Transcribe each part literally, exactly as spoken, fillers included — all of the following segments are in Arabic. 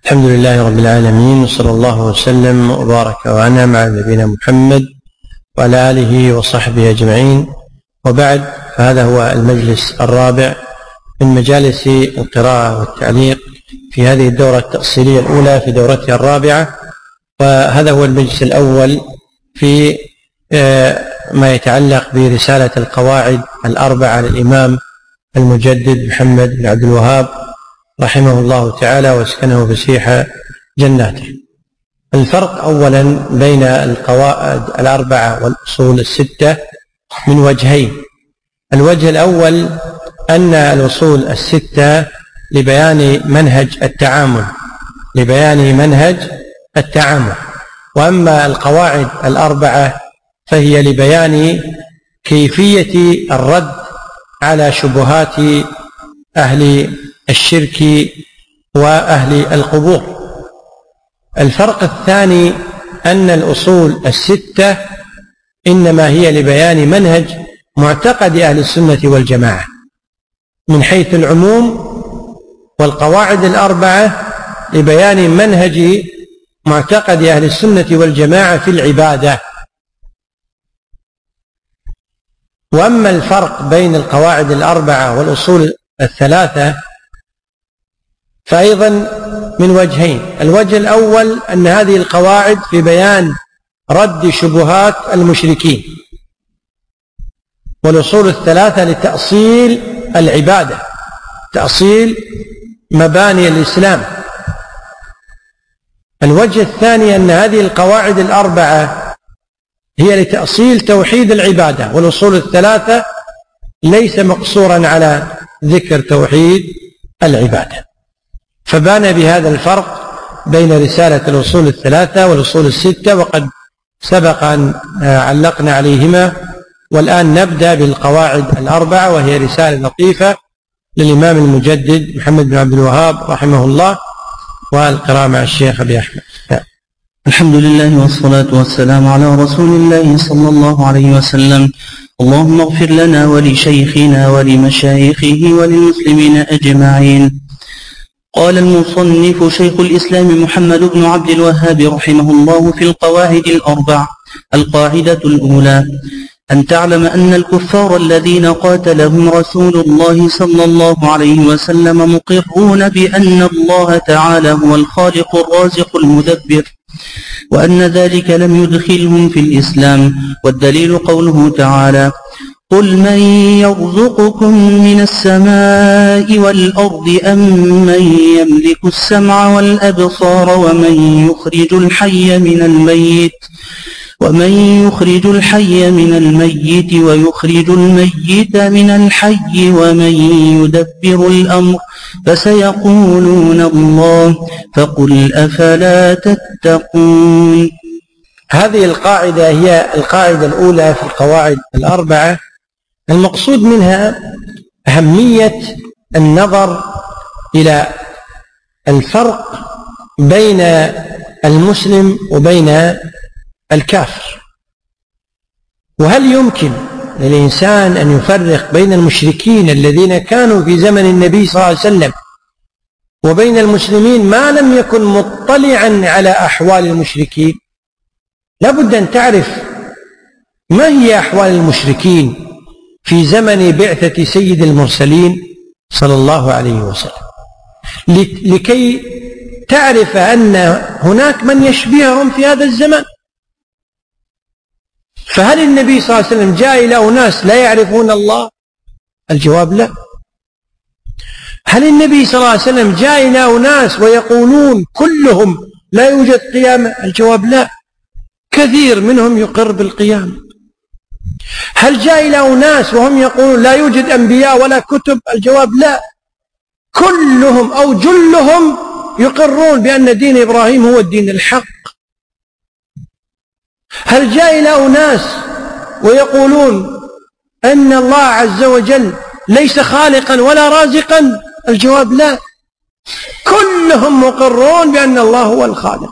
الحمد لله رب العالمين، وصلى الله وسلم وبارك وأنعم على نبينا محمد وعلى آله وصحبه أجمعين، وبعد، فهذا هو المجلس الرابع من مجالس القراءة والتعليق في هذه الدورة التأصيلية الأولى في دورتها الرابعة، وهذا هو المجلس الأول في ما يتعلق برسالة القواعد الأربعة للإمام المجدد محمد بن عبد الوهاب رحمه الله تعالى واسكنه فسيح جناته. الفرق أولا بين القواعد الأربعة والأصول الستة من وجهين. الوجه الأول أن الأصول الستة لبيان منهج التعامل لبيان منهج التعامل وأما القواعد الأربعة فهي لبيان كيفية الرد على شبهات أهل الشرك وأهل القبور. الفرق الثاني أن الأصول الستة إنما هي لبيان منهج معتقد أهل السنة والجماعة من حيث العموم، والقواعد الأربعة لبيان منهج معتقد أهل السنة والجماعة في العبادة. وأما الفرق بين القواعد الأربعة والأصول الثلاثة فأيضا من وجهين. الوجه الأول أن هذه القواعد في بيان رد شبهات المشركين، والأصول الثلاثة لتأصيل العبادة، تأصيل مباني الإسلام. الوجه الثاني أن هذه القواعد الأربعة هي لتأصيل توحيد العبادة، والأصول الثلاثة ليس مقصورا على ذكر توحيد العبادة. فبان بهذا الفرق بين رسالة الأصول الثلاثة والأصول الستة، وقد سبق أن علقنا عليهما. والآن نبدأ بالقواعد الأربعة، وهي رسالة لطيفة للإمام المجدد محمد بن عبد الوهاب رحمه الله، والقراءة مع الشيخ أبي أحمد. الحمد لله والصلاة والسلام على رسول الله صلى الله عليه وسلم. اللهم اغفر لنا ولشيخنا ولمشايخه وللمسلمين أجمعين. قال المصنف شيخ الإسلام محمد بن عبد الوهاب رحمه الله في القواعد الأربع: القاعدة الأولى أن تعلم أن الكفار الذين قاتلهم رسول الله صلى الله عليه وسلم مقرون بأن الله تعالى هو الخالق الرازق المدبر، وأن ذلك لم يدخلهم في الإسلام. والدليل قوله تعالى: قل من يرزقكم من السماء والأرض أم من يملك السمع والأبصار ومن يخرج الحي من الميت ومن يخرج الحي من الميت ويخرج الميت من الحي ومن يدبر الأمر فسيقولون الله فقل أفلا تتقون. هذه القاعدة هي القاعدة الأولى في القواعد الأربعة. المقصود منها أهمية النظر إلى الفرق بين المسلم وبين الكافر، وهل يمكن للإنسان أن يفرق بين المشركين الذين كانوا في زمن النبي صلى الله عليه وسلم وبين المسلمين ما لم يكن مطلعا على أحوال المشركين؟ لا بد أن تعرف ما هي أحوال المشركين في زمن بعثة سيد المرسلين صلى الله عليه وسلم، لكي تعرف أن هناك من يشبههم في هذا الزمان. فهل النبي صلى الله عليه وسلم جاء إلى أناس لا يعرفون الله؟ الجواب لا. هل النبي صلى الله عليه وسلم جاء إلى أناس ويقولون كلهم لا يوجد قيامة؟ الجواب لا، كثير منهم يقر بالقيامة. هل جاء إلى أناس وهم يقولون لا يوجد أنبياء ولا كتب؟ الجواب لا، كلهم أو جلهم يقرون بأن دين إبراهيم هو الدين الحق. هل جاء إلى أناس ويقولون أن الله عز وجل ليس خالقا ولا رازقا؟ الجواب لا، كلهم مقرون بأن الله هو الخالق،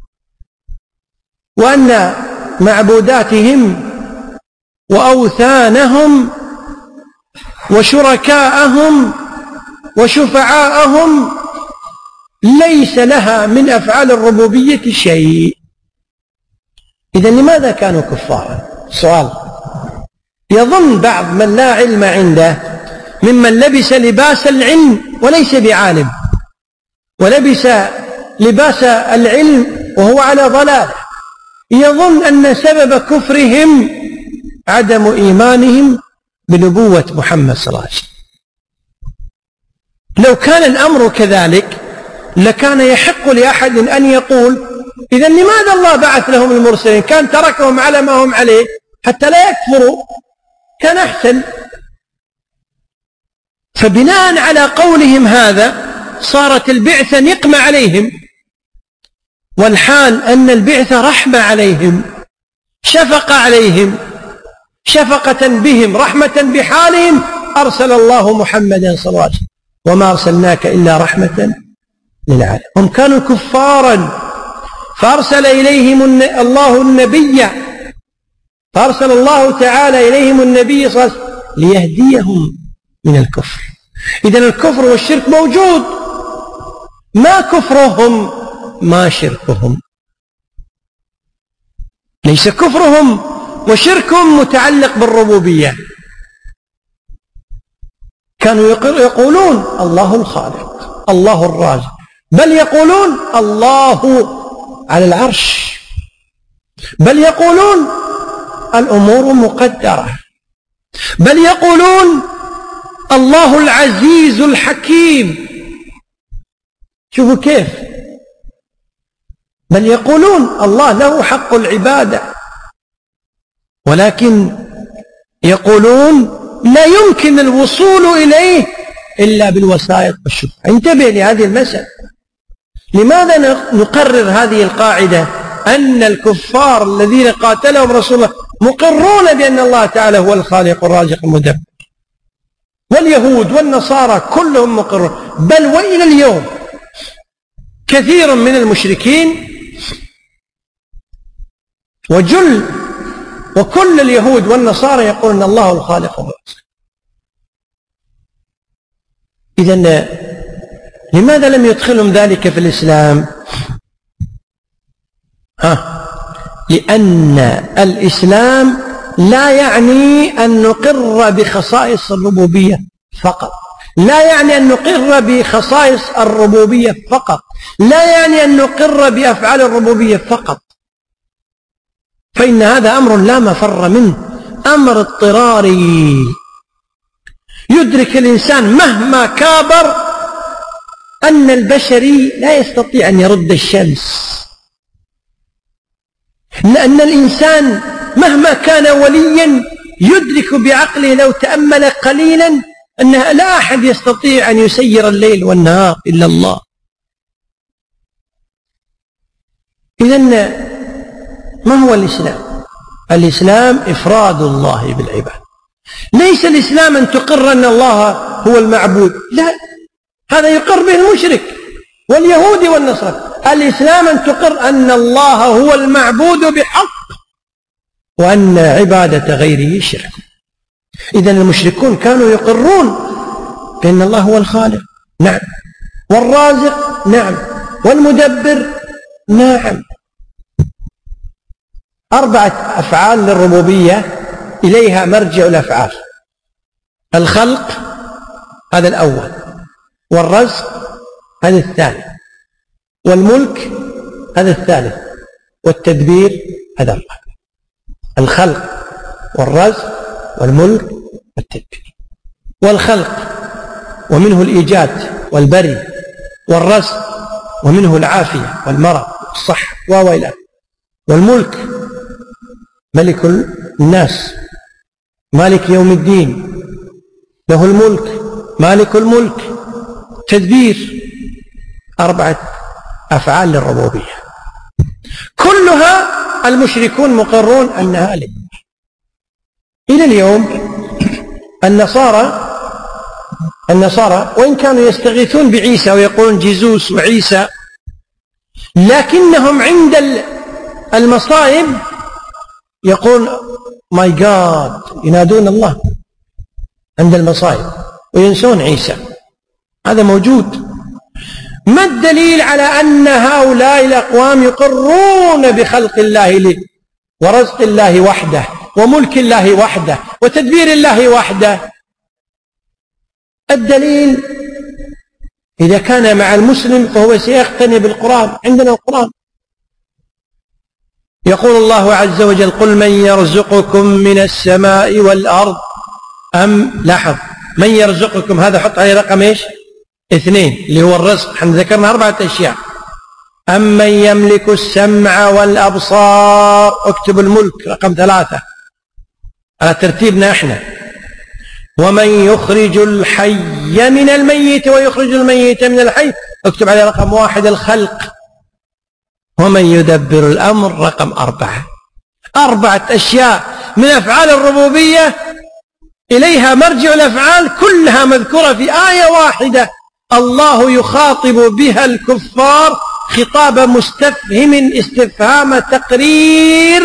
وأن معبوداتهم وأوثانهم وشركاءهم وشفعاءهم ليس لها من أفعال الربوبية شيء. إذن لماذا كانوا كفارا؟ سؤال. يظن بعض من لا علم عنده ممن لبس لباس العلم وليس بعالم، ولبس لباس العلم وهو على ضلال، يظن أن سبب كفرهم عدم إيمانهم بنبوة محمد صلى الله عليه وسلم. لو كان الأمر كذلك لكان يحق لأحد أن يقول إذن لماذا الله بعث لهم المرسلين؟ كان تركهم على ما هم عليه حتى لا يكفروا، كان أحسن. فبناء على قولهم هذا صارت البعثة نقمة عليهم، والحال أن البعثة رحمة عليهم، شفقة عليهم، شفقة بهم، رحمة بحالهم، أرسل الله محمدا صلى الله عليه وسلم وما أرسلناك إلا رحمة للعالمين. هم كانوا كفارا فأرسل إليهم الله النبي، فأرسل الله تعالى إليهم النبي صلى الله عليه وسلم ليهديهم من الكفر. إذن الكفر والشرك موجود، ما كفرهم ما شركهم. ليس كفرهم وشركهم متعلق بالربوبية. كانوا يقولون الله الخالق، الله الرازق، بل يقولون الله على العرش، بل يقولون الأمور مقدرة، بل يقولون الله العزيز الحكيم. شوفوا كيف، بل يقولون الله له حق العبادة، ولكن يقولون لا يمكن الوصول إليه إلا بالوسائط والشفعة. انتبه لهذه المسألة. لماذا نقرر هذه القاعدة أن الكفار الذين قاتلهم رسول الله مقرون بأن الله تعالى هو الخالق الرازق المدبر، واليهود والنصارى كلهم مقرون، بل وإلى اليوم كثير من المشركين وجل وكل اليهود والنصارى يقولون أن الله الخالق الرازق. إذن لماذا لم يدخلهم ذلك في الإسلام؟ ها؟ لأن الإسلام لا يعني أن نقر بخصائص الربوبية فقط، لا يعني أن نقر بخصائص الربوبية فقط، لا يعني أن نقر بأفعال الربوبية فقط، فإن هذا أمر لا مفر منه، أمر اضطراري يدرك الإنسان مهما كابر أن البشري لا يستطيع أن يرد الشمس، لأن الإنسان مهما كان وليا يدرك بعقله لو تأمل قليلا أن لا أحد يستطيع أن يسير الليل والنهار إلا الله. إذن ما هو الإسلام؟ الإسلام إفراد الله بالعباد. ليس الإسلام أن تقر أن الله هو المعبود، لا، هذا يقر به المشرك واليهود والنصارى. الإسلام أن تقر أن الله هو المعبود بحق وأن عبادة غيره شرك. إذن المشركون كانوا يقرون بأن الله هو الخالق، نعم، والرازق، نعم، والمدبر، نعم. أربعة أفعال للربوبية إليها مرجع الأفعال: الخلق هذا الأول، والرزق هذا الثاني، والملك هذا الثالث، والتدبير هذا الرابع. الخلق والرزق والملك والتدبير. والخلق ومنه الإيجاد والبري، والرزق ومنه العافية والمرض والصحة وإلى آخره. والملك ملك الناس، مالك يوم الدين، له الملك، مالك الملك. تدبير، أربعة أفعال للربوبية كلها المشركون مقرون أنها لله. إلى اليوم النصارى النصارى وإن كانوا يستغيثون بعيسى ويقولون جيزوس وعيسى، لكنهم عند المصائب يقولون ماي جاد، ينادون الله عند المصائب وينسون عيسى. هذا موجود. ما الدليل على أن هؤلاء الأقوام يقرون بخلق الله له ورزق الله وحده وملك الله وحده وتدبير الله وحده؟ الدليل إذا كان مع المسلم فهو سيقتني بالقرآن. عندنا القرآن يقول الله عز وجل: قل من يرزقكم من السماء والأرض أم لاحظ من يرزقكم، هذا حط عليه رقم إيش؟ اثنين، اللي هو الرزق. احنا ذكرنا أربعة أشياء: أمن يملك السمع والأبصار، اكتب الملك رقم ثلاثة على ترتيبنا احنا. ومن يخرج الحي من الميت ويخرج الميت من الحي، اكتب عليه رقم واحد الخلق. ومن يدبر الأمر رقم أربعة. أربعة أشياء من أفعال الربوبية إليها مرجع الأفعال كلها مذكورة في آية واحدة، الله يخاطب بها الكفار خطاب مستفهم استفهام تقرير.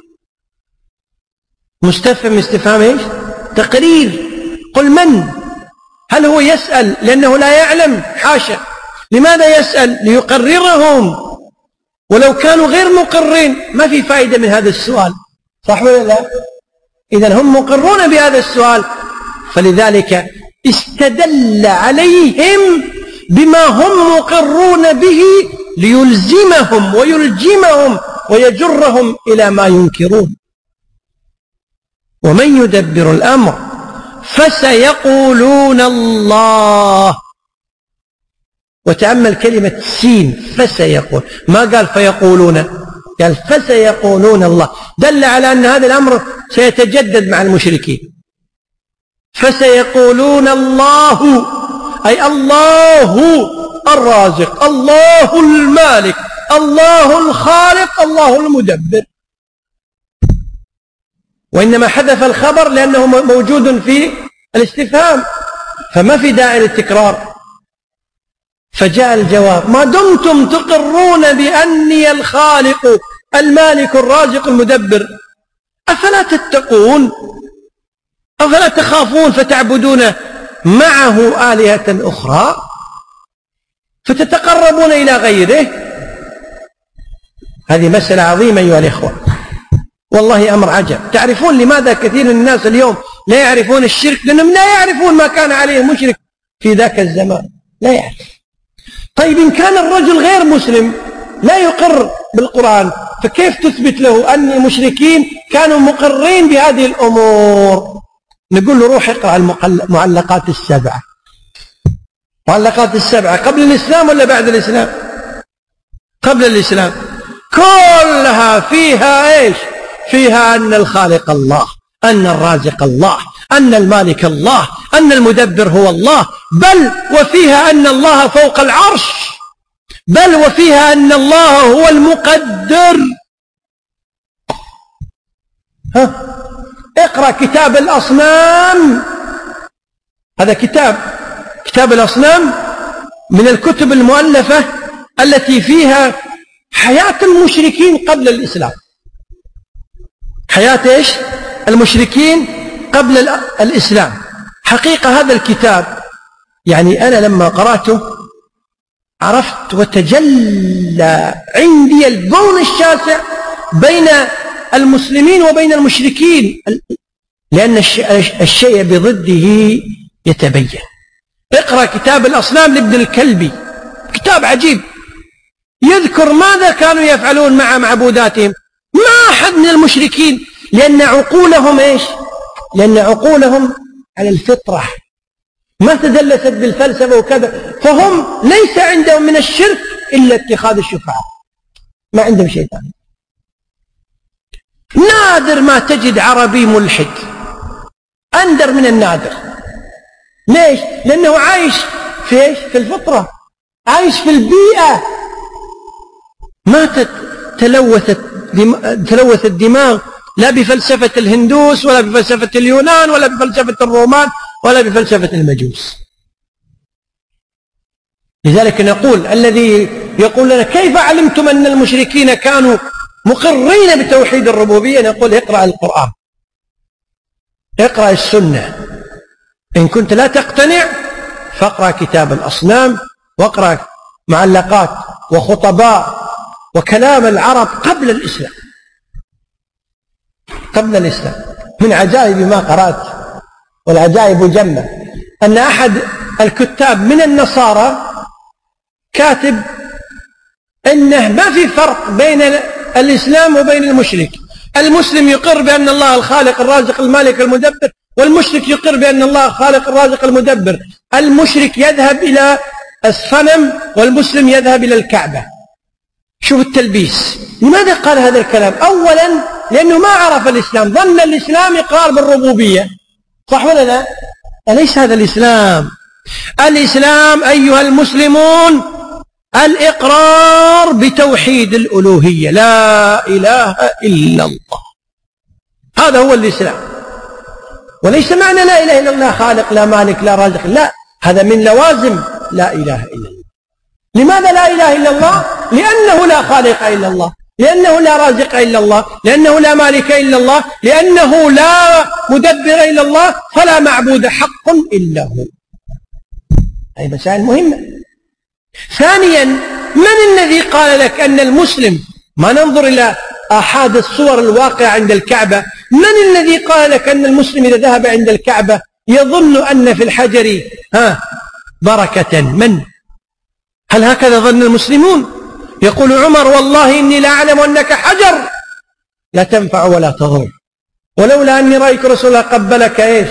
مستفهم استفهام ايش؟ تقرير. قل من؟ هل هو يسأل لأنه لا يعلم؟ حاشا. لماذا يسأل؟ ليقررهم، ولو كانوا غير مقرين ما في فائدة من هذا السؤال، صح ولا لا؟ إذن هم مقرون بهذا السؤال، فلذلك استدل عليهم بما هم مقرون به ليلزمهم ويلجمهم ويجرهم إلى ما ينكرون. ومن يدبر الأمر فسيقولون الله. وتأمل كلمة سين، فسيقول، ما قال فيقولون، قال فسيقولون الله، دل على أن هذا الأمر سيتجدد مع المشركين. فسيقولون الله، أي الله الرازق، الله المالك، الله الخالق، الله المدبر. وإنما حذف الخبر لأنه موجود في الاستفهام، فما في داعي للتكرار. فجاء الجواب: ما دمتم تقرون بأني الخالق المالك الرازق المدبر، أفلا تتقون؟ أفلا تخافون فتعبدون معه آلهة أخرى فتتقربون إلى غيره؟ هذه مسألة عظيمة أيها الإخوة، والله أمر عجب. تعرفون لماذا كثير من الناس اليوم لا يعرفون الشرك؟ لأنهم لا يعرفون ما كان عليه المشرك في ذاك الزمان، لا يعرف. طيب إن كان الرجل غير مسلم لا يقر بالقرآن، فكيف تثبت له أن المشركين كانوا مقرين بهذه الأمور؟ نقول له روح اقرأ المعلقات السبعة. معلقات السبعة قبل الإسلام ولا بعد الإسلام؟ قبل الإسلام. كلها فيها إيش؟ فيها أن الخالق الله، أن الرازق الله، أن المالك الله، أن المدبر هو الله، بل وفيها أن الله فوق العرش، بل وفيها أن الله هو المقدر. ها؟ اقرأ كتاب الأصنام، هذا كتاب كتاب الأصنام من الكتب المؤلفة التي فيها حياة المشركين قبل الإسلام. حياة إيش؟ المشركين قبل الإسلام. حقيقة هذا الكتاب يعني أنا لما قرأته عرفت وتجلى عندي البون الشاسع بين المسلمين وبين المشركين، لأن الشيء بضده يتبين. اقرأ كتاب الأصنام لابن الكلبي، كتاب عجيب يذكر ماذا كانوا يفعلون مع معبوداتهم. ما أحد من المشركين، لأن عقولهم إيش؟ لأن عقولهم على الفطرة، ما تدلست بالفلسفة وكذا، فهم ليس عندهم من الشرك إلا اتخاذ الشفعاء، ما عندهم شيء ثاني. نادر ما تجد عربي ملحد، أندر من النادر. ليش؟ لأنه عايش في إيش؟ في الفطرة، عايش في البيئة، ما تلوثت تلوث الدماغ لا بفلسفة الهندوس ولا بفلسفة اليونان ولا بفلسفة الرومان ولا بفلسفة المجوس. لذلك نقول الذي يقول لنا كيف علمتم أن المشركين كانوا مقرين بتوحيد الربوبية، نقول اقرأ القرآن، اقرأ السنة. إن كنت لا تقتنع فاقرأ كتاب الأصنام واقرأ معلقات وخطباء وكلام العرب قبل الإسلام قبل الإسلام. من عجائب ما قرأت والعجائب جمة أن أحد الكتاب من النصارى كاتب أنه ما في فرق بين الإسلام وبين المشرك. المسلم يقر بأن الله الخالق الرازق المالك المدبر، والمشرك يقر بأن الله الخالق الرازق المدبر. المشرك يذهب إلى الصنم والمسلم يذهب إلى الكعبة. شوف التلبيس. لماذا قال هذا الكلام؟ أولا لأنه ما عرف الإسلام، ظن الإسلام إقرار بالربوبية، صح ولا لا؟ أليس هذا الإسلام؟ الإسلام أيها المسلمون الإقرار بتوحيد الألوهية، لا إله إلا الله، هذا هو الإسلام. وليس معنى لا إله إلا الله خالق لا مالك لا رازق، لا، هذا من لوازم لا إله إلا الله. لماذا لا إله إلا الله؟ لأنه لا خالق إلا الله، لأنه لا رازق إلا الله، لأنه لا مالك إلا الله، لأنه لا مدبر إلا الله، فلا معبود حق إلا هو. هذه مسائل مهمة. ثانيا، من الذي قال لك أن المسلم، ما ننظر إلى آحاد الصور الواقعة عند الكعبة، من الذي قال لك أن المسلم إذا ذهب عند الكعبة يظن أن في الحجر ها بركة؟ من؟ هل هكذا ظن المسلمون؟ يقول عمر والله إني لا أعلم أنك حجر لا تنفع ولا تضر، ولولا أني رأيت رسول الله قبلك إيش.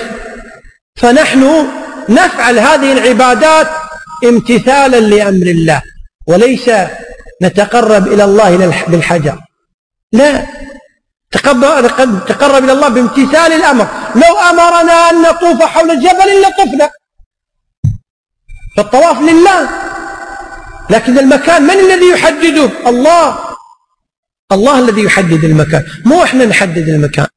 فنحن نفعل هذه العبادات امتثالا لأمر الله، وليس نتقرب إلى الله بالحجر، لا، تقرب إلى الله بامتثال الأمر. لو أمرنا أن نطوف حول الجبل لطفنا، فالطواف لله، لكن المكان من الذي يحدده؟ الله. الله الذي يحدد المكان، مو احنا نحدد المكان.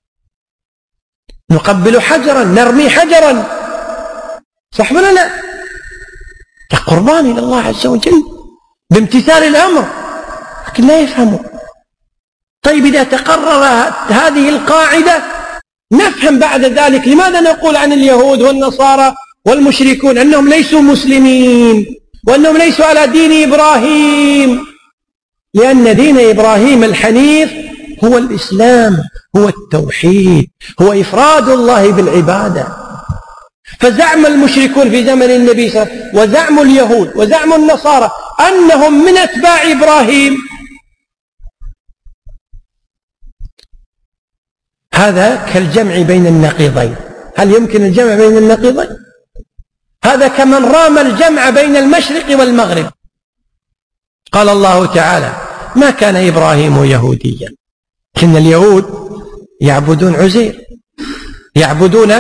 نقبل حجرا، نرمي حجرا، صح ولا لا؟ قربان إلى الله عز وجل بامتثال الأمر، لكن لا يفهموا. طيب إذا تقرر هذه القاعدة نفهم بعد ذلك لماذا نقول عن اليهود والنصارى والمشركون أنهم ليسوا مسلمين وأنهم ليسوا على دين إبراهيم. لأن دين إبراهيم الحنيف هو الإسلام، هو التوحيد، هو إفراد الله بالعبادة. فزعم المشركون في زمن النبي صلى الله عليه وسلم وزعم اليهود وزعم النصارى أنهم من أتباع إبراهيم، هذا كالجمع بين النقيضين. هل يمكن الجمع بين النقيضين؟ هذا كمن رام الجمع بين المشرق والمغرب. قال الله تعالى ما كان إبراهيم يهوديا، لكن اليهود يعبدون عزير، يعبدون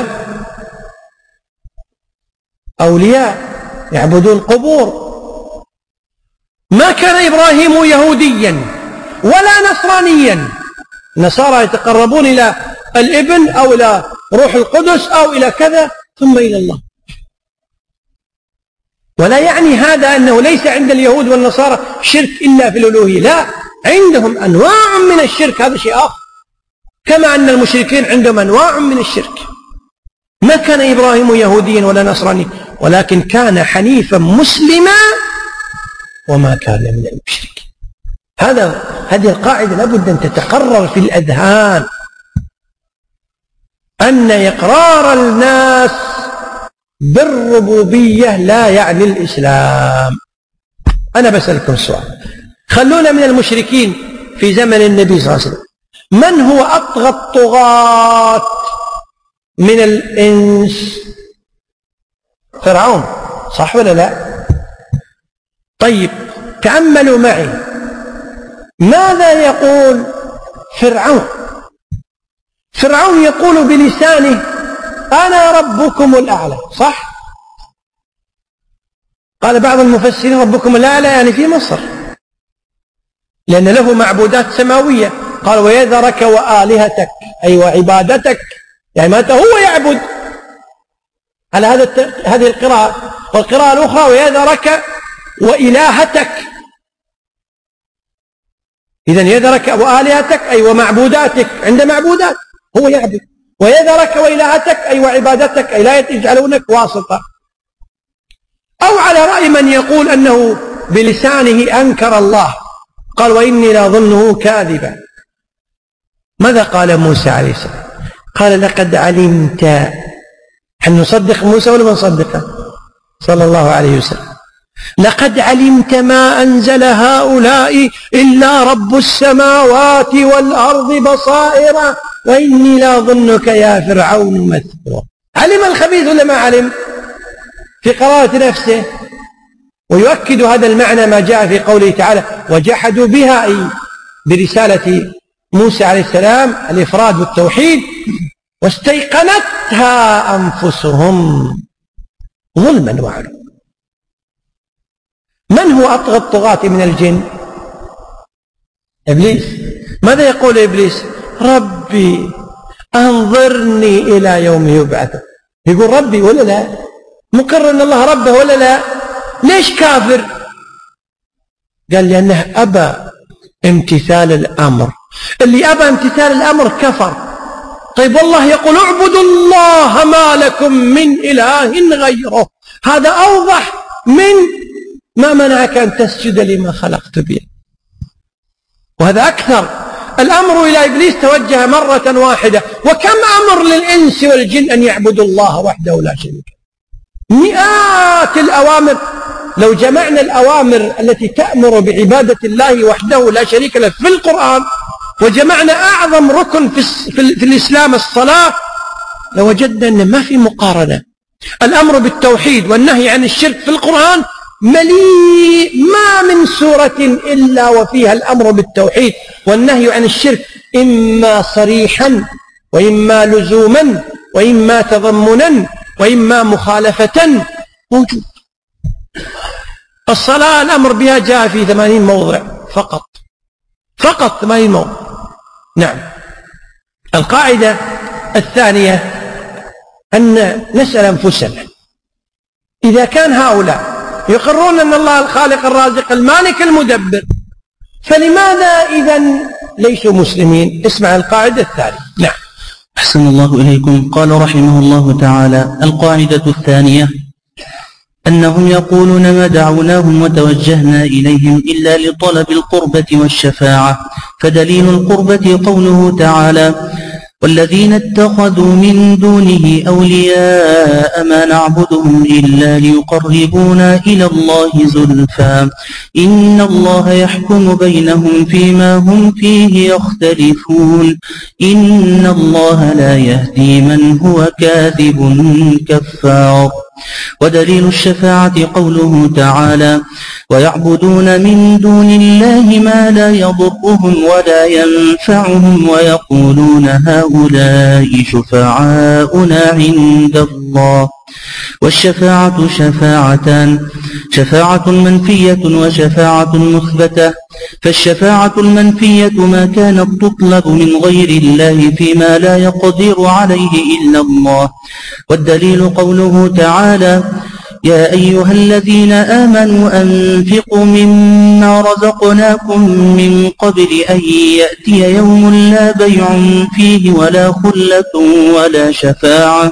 أولياء، يعبدون قبور. ما كان إبراهيم يهوديا ولا نصرانيا. النصارى يتقربون إلى الابن أو إلى روح القدس أو إلى كذا ثم إلى الله. ولا يعني هذا أنه ليس عند اليهود والنصارى شرك إلا في الألوهية، لا، عندهم أنواع من الشرك، هذا شيء آخر، كما أن المشركين عندهم أنواع من الشرك. ما كان إبراهيم يهوديا ولا نصرانيا ولكن كان حنيفا مسلما وما كان من المشركين. هذا هذه القاعدة لابد أن تتقرر في الأذهان، أن إقرار الناس بالربوبية لا يعني الإسلام. أنا بسألكم سؤال، خلونا من المشركين في زمن النبي صلى الله عليه وسلم، من هو أطغى الطغاة من الإنس؟ فرعون، صح ولا لا؟ طيب تأملوا معي، ماذا يقول فرعون؟ فرعون يقول بلسانه أنا ربكم الأعلى، صح؟ قال بعض المفسرين ربكم الأعلى يعني في مصر، لأن له معبودات سماوية. قال ويذرك وآلهتك، أي وعبادتك، يعني متى هو يعبد على هذا هذه القراءة. والقراءة الأخرى ويذرك وإلهتك، إذن يذرك وآلهتك أي ومعبوداتك، عند معبودات هو يعبد. ويذرك وإلهتك أي وعبادتك، أي لا يجعلونك واسطة. أو على رأي من يقول أنه بلسانه أنكر الله، قال وإني لأظنه كاذبا. ماذا قال موسى عليه السلام؟ قال لقد علمت. هل نصدق موسى ولا ما نصدقه صلى الله عليه وسلم؟ لقد علمت ما أنزل هؤلاء إلا رب السماوات والأرض بصائر وإني لأظنك يا فرعون مثبورا. علم الخبيث ولا ما علم؟ في قراءة نفسه. ويؤكد هذا المعنى ما جاء في قوله تعالى وجحدوا بها، أي برسالة موسى عليه السلام الإفراد والتوحيد، واستيقنتها أنفسهم ظلما وعلوا. من هو أطغى الطغاة من الجن؟ إبليس. ماذا يقول إبليس؟ ربي أنظرني إلى يوم يبعث. يقول ربي ولا لا؟ مقر أن الله ربه ولا لا؟ ليش كافر؟ قال لأنه أبى امتثال الأمر. اللي أبى امتثال الأمر كفر. طيب والله يقول اعبدوا الله ما لكم من إله غيره. هذا أوضح من ما منعك أن تسجد لما خلقت بيدي. وهذا أكثر. الأمر إلى إبليس توجه مرة واحدة، وكم أمر للإنس والجن أن يعبدوا الله وحده لا شريك له. مئات الأوامر. لو جمعنا الأوامر التي تأمر بعبادة الله وحده لا شريك له في القرآن، وجمعنا أعظم ركن في, في, في الإسلام الصلاة، لوجدنا أن ما في مقارنة. الأمر بالتوحيد والنهي عن الشرك في القرآن مليء، ما من سورة إلا وفيها الأمر بالتوحيد والنهي عن الشرك، إما صريحا وإما لزوما وإما تضمنا وإما مخالفة، موجود. الصلاة الأمر بها جاء في ثمانين موضع فقط، فقط ثمانين موضع. نعم. القاعدة الثانية أن نسأل أنفسنا إذا كان هؤلاء يقرون أن الله الخالق الرازق المالك المدبر، فلماذا إذن ليسوا مسلمين؟ اسمع القاعدة الثانية. نعم. أحسن الله إليكم. قال رحمه الله تعالى القاعدة الثانية أنهم يقولون ما دعوناهم وتوجهنا إليهم إلا لطلب القربة والشفاعة، فدليل القربة قوله تعالى والذين اتخذوا من دونه أولياء ما نعبدهم إلا ليقربونا إلى الله زلفى إن الله يحكم بينهم فيما هم فيه يختلفون إن الله لا يهدي من هو كاذب كفار. ودليل الشفاعة قوله تعالى ويعبدون من دون الله ما لا يضرهم ولا ينفعهم ويقولون هؤلاء شفعاؤنا عند الله. والشفاعة شفاعتان، شفاعة منفية وشفاعة مثبتة. فالشفاعة المنفية ما كانت تطلب من غير الله فيما لا يقدر عليه إلا الله. والدليل قوله تعالى يا أيها الذين آمنوا أنفقوا مما رزقناكم من قبل أن يأتي يوم لا بيع فيه ولا خلة ولا شفاعة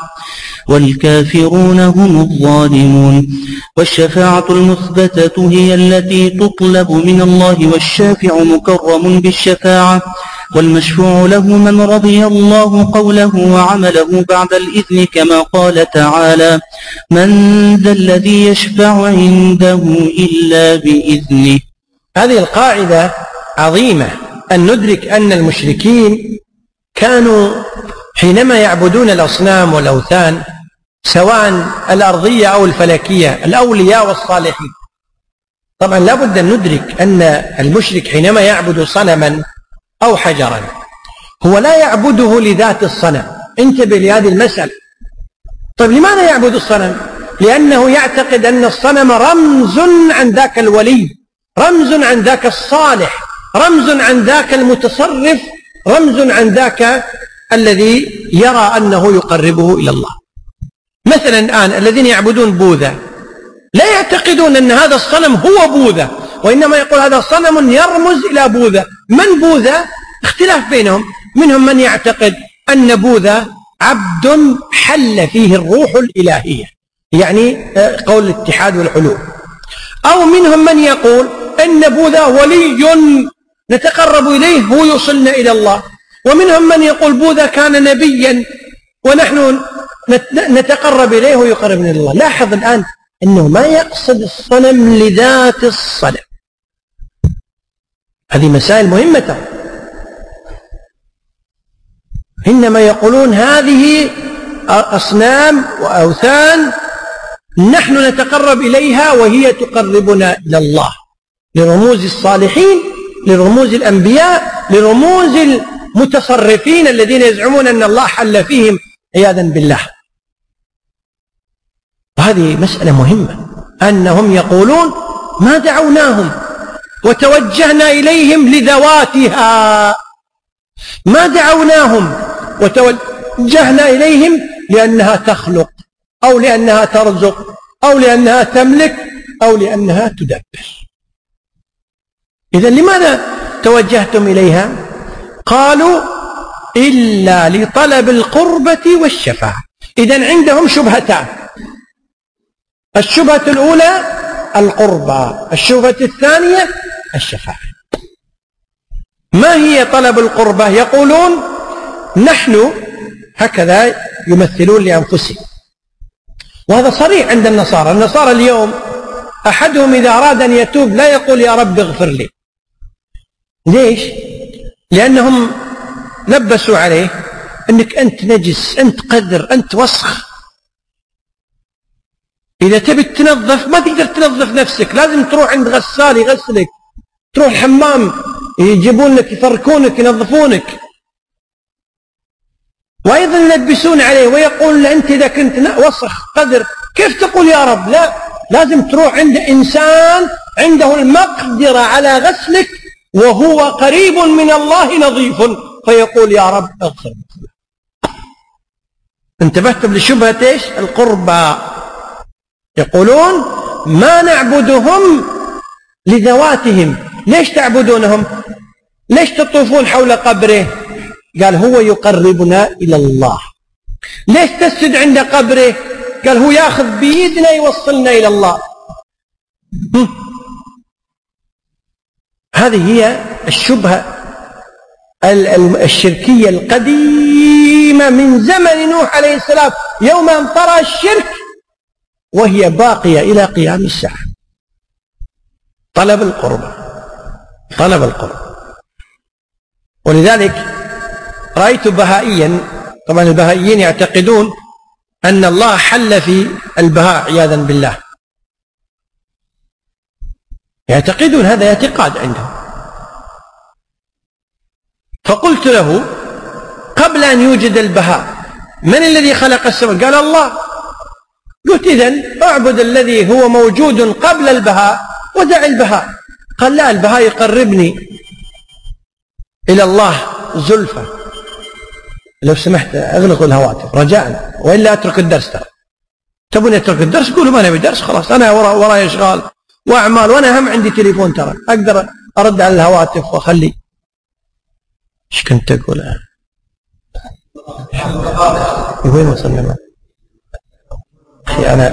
والكافرون هم الظالمون. والشفاعة المثبتة هي التي تطلب من الله، والشافع مكرم بالشفاعة، والمشفوع له من رضي الله قوله وعمله بعد الإذن، كما قال تعالى من ذا الذي يشفع عنده إلا بإذنه. هذه القاعدة عظيمة، أن ندرك أن المشركين كانوا حينما يعبدون الأصنام والأوثان سواء الأرضية أو الفلكية، الأولياء والصالحين. طبعا لا بد أن ندرك أن المشرك حينما يعبد صنما أو حجرا هو لا يعبده لذات الصنم. انتبه لهذه المسألة. طيب لماذا يعبد الصنم؟ لأنه يعتقد أن الصنم رمز عن ذاك الولي، رمز عن ذاك الصالح، رمز عن ذاك المتصرف، رمز عن ذاك الذي يرى أنه يقربه إلى الله. مثلا الآن الذين يعبدون بوذا لا يعتقدون أن هذا الصنم هو بوذا، وإنما يقول هذا صنم يرمز إلى بوذا. من بوذا؟ اختلاف بينهم. منهم من يعتقد أن بوذا عبد حل فيه الروح الإلهية، يعني قول الاتحاد والحلول. أو منهم من يقول إن بوذا ولي نتقرب إليه هو يوصلنا إلى الله، ومنهم من يقول بوذا كان نبيا ونحن نتقرب إليه ويقربنا إلى الله. لاحظ الآن أنه ما يقصد الصنم لذات الصنم. هذه مسائل مهمة. إنما يقولون هذه أصنام وأوثان نحن نتقرب إليها وهي تقربنا إلى الله، لرموز الصالحين، لرموز الأنبياء، لرموز المتصرفين الذين يزعمون أن الله حل فيهم عياذا بالله. وهذه مسألة مهمة، أنهم يقولون ما دعوناهم وتوجهنا إليهم لذواتها، ما دعوناهم وتوجهنا إليهم لأنها تخلق أو لأنها ترزق أو لأنها تملك أو لأنها تدبر. إذن لماذا توجهتم إليها؟ قالوا إلا لطلب القربة والشفاعة. إذن عندهم شبهتان: الشبهة الأولى القربة، الشبهة الثانية الشفاعة. ما هي طلب القربة؟ يقولون نحن هكذا يمثلون لأنفسهم، وهذا صريح عند النصارى. النصارى اليوم أحدهم إذا أراد أن يتوب لا يقول يا رب اغفر لي. ليش؟ لأنهم لبسوا عليه أنك أنت نجس، أنت قذر، أنت وسخ. إذا تبي تنظف ما تقدر تنظف نفسك، لازم تروح عند غسال يغسلك، تروح الحمام يجيبون لك يفركونك ينظفونك. وأيضا يلبسون عليه ويقول أنت إذا كنت وسخ قذر كيف تقول يا رب؟ لا، لازم تروح عند إنسان عنده المقدرة على غسلك وهو قريب من الله نظيف فيقول يا رب اغفر لي. انتبهتم لشبهة ايش؟ القربى. يقولون ما نعبدهم لذواتهم. ليش تعبدونهم؟ ليش تطوفون حول قبره؟ قال هو يقربنا إلى الله. ليش تسجد عند قبره؟ قال هو ياخذ بيدنا يوصلنا إلى الله. هذه هي الشبهة الشركية القديمة من زمن نوح عليه السلام يوم أن طرأ الشرك، وهي باقية إلى قيام الساعة. طلب القربة، طلب القربة. ولذلك رأيت بهائيا، طبعا البهائيين يعتقدون أن الله حل في البهاء عياذا بالله، يعتقدون هذا اعتقاد عندهم. فقلت له قبل أن يوجد البهاء من الذي خلق السماء؟ قال الله. قلت إذن أعبد الذي هو موجود قبل البهاء ودع البهاء. قال لا، البهاء يقربني إلى الله زلفى. لو سمحت أغلقوا الهواتف رجاء، وإلا أترك الدرس. ترى تبون أترك الدرس قولوا ما نبي درس، خلاص أنا وراي إشغال وأعمال، وأنا هم عندي تليفون ترى أقدر أرد على الهواتف وأخلي. إيش كنت أقول أنا؟ وين وصلنا؟ أخي أنا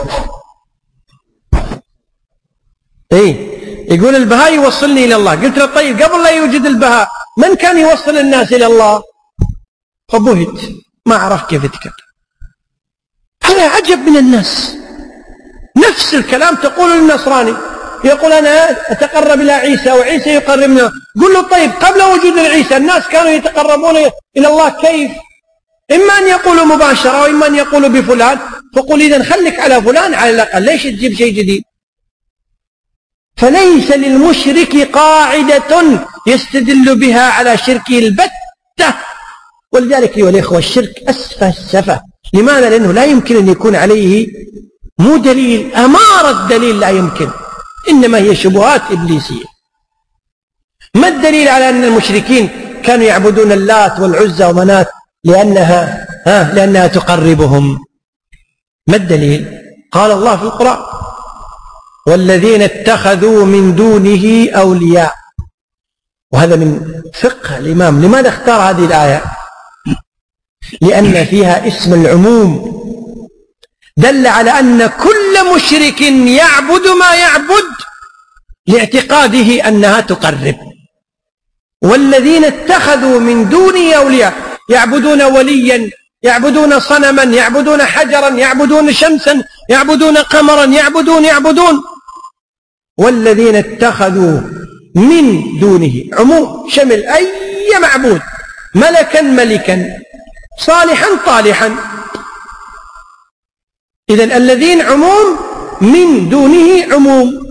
إيه يقول البهاء يوصلني إلى الله. قلت له طيب قبل لا يوجد البهاء من كان يوصل الناس إلى الله؟ فبهت ما عرف كيف يتكلم. هذا عجب من الناس. نفس الكلام تقول النصراني، يقول أنا أتقرب إلى عيسى وعيسى يقربنا. قل له طيب قبل وجود العيسى الناس كانوا يتقربون إلى الله كيف؟ إما أن يقولوا مباشرة وإما أن يقولوا بفلان. فقل إذن خليك على فلان على الأقل، ليش تجيب شيء جديد؟ فليس للمشرك قاعدة يستدل بها على شركه البتة. ولذلك أيها الإخوة الشرك أسفه السفه. لماذا؟ لأنه لا يمكن أن يكون عليه مو دليل، أمارة دليل لا يمكن، إنما هي شبهات إبليسية. ما الدليل على أن المشركين كانوا يعبدون اللات والعزى ومنات لأنها, ها لأنها تقربهم؟ ما الدليل؟ قال الله في القرآن والذين اتخذوا من دونه أولياء. وهذا من فقه الإمام. لماذا اختار هذه الآية؟ لأن فيها اسم العموم دل على أن كل مشرك يعبد ما يعبد لاعتقاده أنها تقرب. والذين اتخذوا من دونه أولياء يعبدون وليا، يعبدون صنما، يعبدون حجرا، يعبدون شمسا، يعبدون قمرا، يعبدون يعبدون والذين اتخذوا من دونه عموم شمل أي معبود، ملكا ملكا، صالحا طالحا. إذن الذين عموم، من دونه عموم.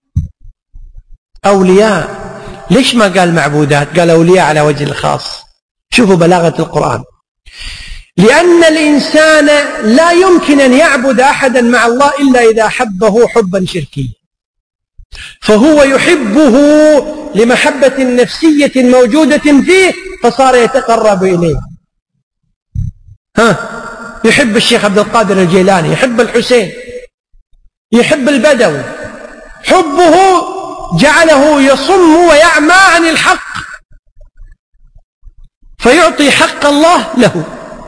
أولياء، ليش ما قال معبودات؟ قال أولياء على وجه الخاص. شوفوا بلاغة القرآن. لأن الإنسان لا يمكن أن يعبد أحدا مع الله إلا إذا حبه حبا شركيا، فهو يحبه لمحبة نفسية موجودة فيه فصار يتقرب إليه. ها، يحب الشيخ عبد القادر الجيلاني، يحب الحسين، يحب البدوي، حبه جعله يصم ويعمى عن الحق فيعطي حق الله له.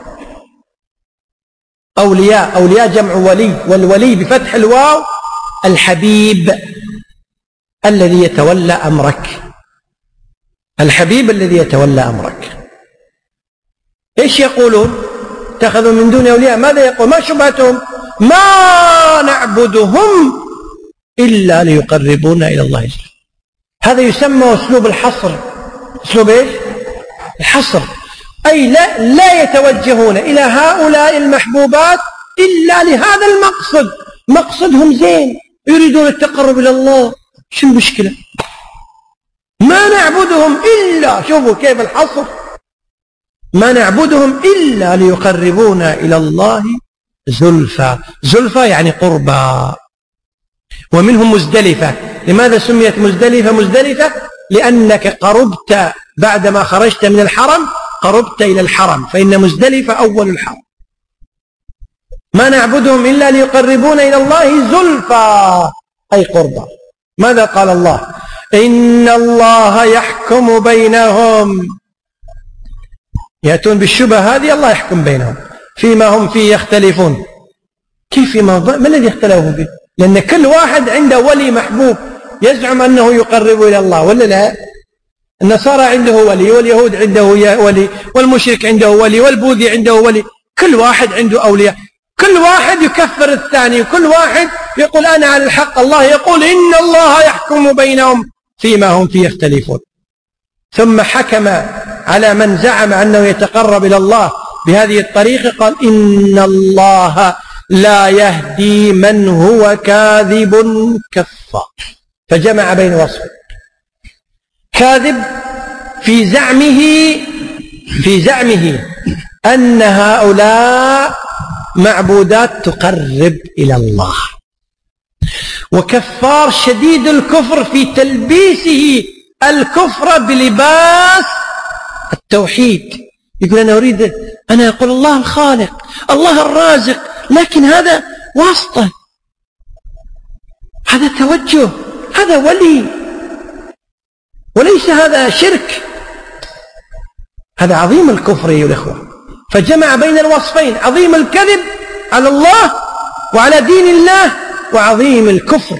أولياء، أولياء جمع ولي، والولي بفتح الواو الحبيب الذي يتولى أمرك، الحبيب الذي يتولى أمرك. إيش يقولون؟ اتخذوا من دون أولياء، ماذا يقول؟ ما شبهتهم؟ ما نعبدهم إلا ليقربونا إلى الله زلفى. هذا يسمى أسلوب الحصر. أسلوب إيش؟ الحصر. أي لا, لا يتوجهون إلى هؤلاء المحبوبات إلا لهذا المقصد، مقصدهم زين، يريدون التقرب إلى الله. شو المشكلة؟ ما نعبدهم إلا، شوفوا كيف الحصر، ما نعبدهم إلا ليقربونا إلى الله زلفى. زلفى يعني قربا. ومنهم مزدلفة. لماذا سميت مزدلفة مزدلفة؟ لأنك قربت بعدما خرجت من الحرم، قربت إلى الحرم، فإن مزدلفة أول الحرم. ما نعبدهم إلا ليقربونا إلى الله زلفى أي قربا. ماذا قال الله؟ إن الله يحكم بينهم. يأتون بالشبهة هذه، الله يحكم بينهم فيما هم فيه يختلفون. كيف فيما؟ ما الذي اختلفوا فيه؟ لأن كل واحد عنده ولي محبوب يزعم أنه يقرب إلى الله، ولا لا؟ النصارى عنده ولي، واليهود عنده ولي، والمشرك عنده ولي، والبوذي عنده ولي. كل واحد عنده أولياء، كل واحد يكفر الثاني، وكل واحد يقول أنا على الحق. الله يقول إن الله يحكم بينهم فيما هم فيه يختلفون. ثم حكم على من زعم أنه يتقرب إلى الله بهذه الطريقة، قال إن الله لا يهدي من هو كاذب كفار. فجمع بين وصفين: كاذب في زعمه في زعمه أن هؤلاء معبودات تقرب إلى الله، وكفار شديد الكفر في تلبيسه الكفر بلباس التوحيد. يقول أنا أريد، أنا أقول الله الخالق، الله الرازق، لكن هذا واسطة، هذا توجه، هذا ولي، وليس هذا شرك. هذا عظيم الكفر يا الإخوة. فجمع بين الوصفين: عظيم الكذب على الله وعلى دين الله، وعظيم الكفر.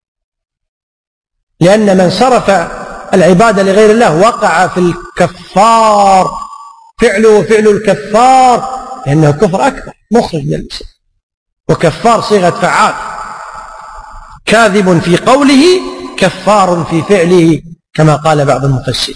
لأن من صرف العبادة لغير الله وقع في الكفار، فعله فعل الكفار، لأنه كفر أكبر مخرج من الإسلام. وكفار صيغة فعال، كاذب في قوله كفار في فعله كما قال بعض المفسرين.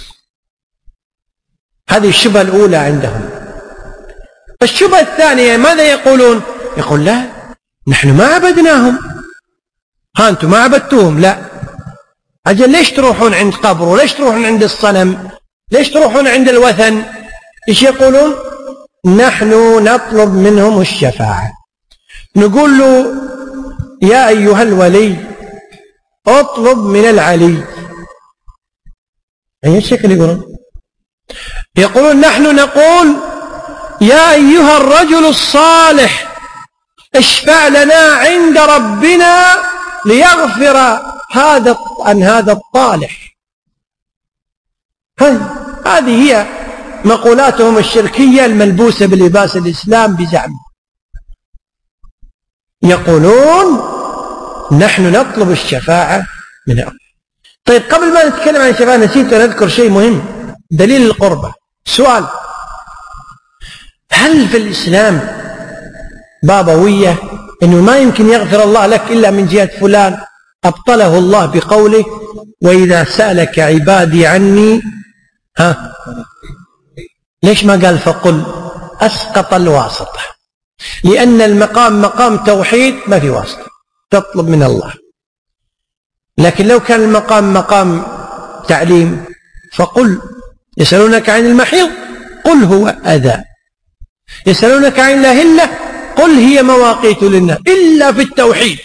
هذه الشبهة الأولى عندهم. الشبهة الثانية ماذا يقولون؟ يقول لا، نحن ما عبدناهم. ها أنتم ما عبدتوهم؟ لا. أجل ليش تروحون عند قبر؟ وليش تروحون عند الصنم؟ ليش تروحون عند الوثن؟ إيش يقولون؟ نحن نطلب منهم الشفاعة. نقول له يا أيها الولي اطلب من العلي. أي شكل يقولون؟ يقولون نحن نقول يا أيها الرجل الصالح اشفع لنا عند ربنا ليغفر هذا عن هذا الطالح. هذه هي مقولاتهم الشركية الملبوسة بلباس الإسلام بزعم. يقولون نحن نطلب الشفاعة من الله. طيب قبل ما نتكلم عن الشفاعة نسيت أن أذكر شيء مهم، دليل القربة. سؤال: هل في الإسلام بابوية أنه ما يمكن يغفر الله لك إلا من جهة فلان؟ أبطله الله بقوله: وإذا سألك عبادي عني ها. ليش ما قال فقل؟ أسقط الواسطة، لأن المقام مقام توحيد ما في واسطة، تطلب من الله. لكن لو كان المقام مقام تعليم فقل: يسألونك عن المحيض قل هو أذى، يسألونك عن الأهلة قل هي مواقيت للناس، إلا في التوحيد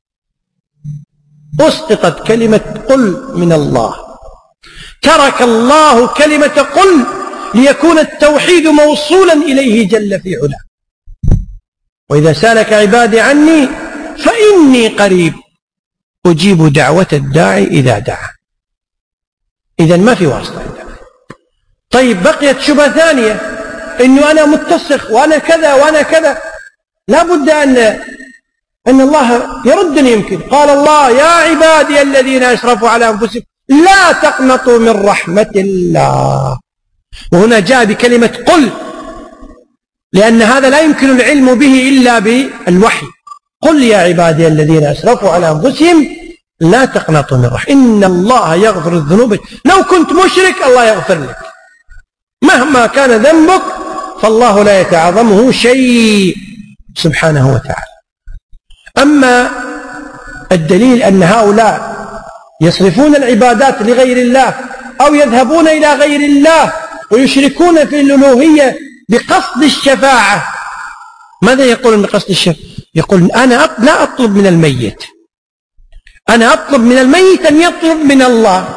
أسقطت كلمة قل من الله، ترك الله كلمة قل ليكون التوحيد موصولا إليه جل في علاه. وإذا سألك عبادي عني فإني قريب أجيب دعوة الداعي إذا دعا. إذن ما في واسطة. طيب بقيت شبهة ثانية، إنه أنا متسخ وأنا كذا وأنا كذا، لا بد أن أن الله يردني. يمكن قال الله: يا عبادي الذين أسرفوا على أنفسهم لا تقنطوا من رحمة الله. وهنا جاء بكلمة قل، لأن هذا لا يمكن العلم به إلا بالوحي. قل يا عبادي الذين أسرفوا على أنفسهم لا تقنطوا من رحمة، إن الله يغفر الذنوب، لو كنت مشرك الله يغفر لك، مهما كان ذنبك فالله لا يتعظمه شيء سبحانه وتعالى. أما الدليل أن هؤلاء يصرفون العبادات لغير الله أو يذهبون إلى غير الله ويشركون في الألوهية بقصد الشفاعة، ماذا يقولون بقصد الشفاعة؟ يقول: أنا لا أطلب من الميت، أنا أطلب من الميت أن يطلب من الله.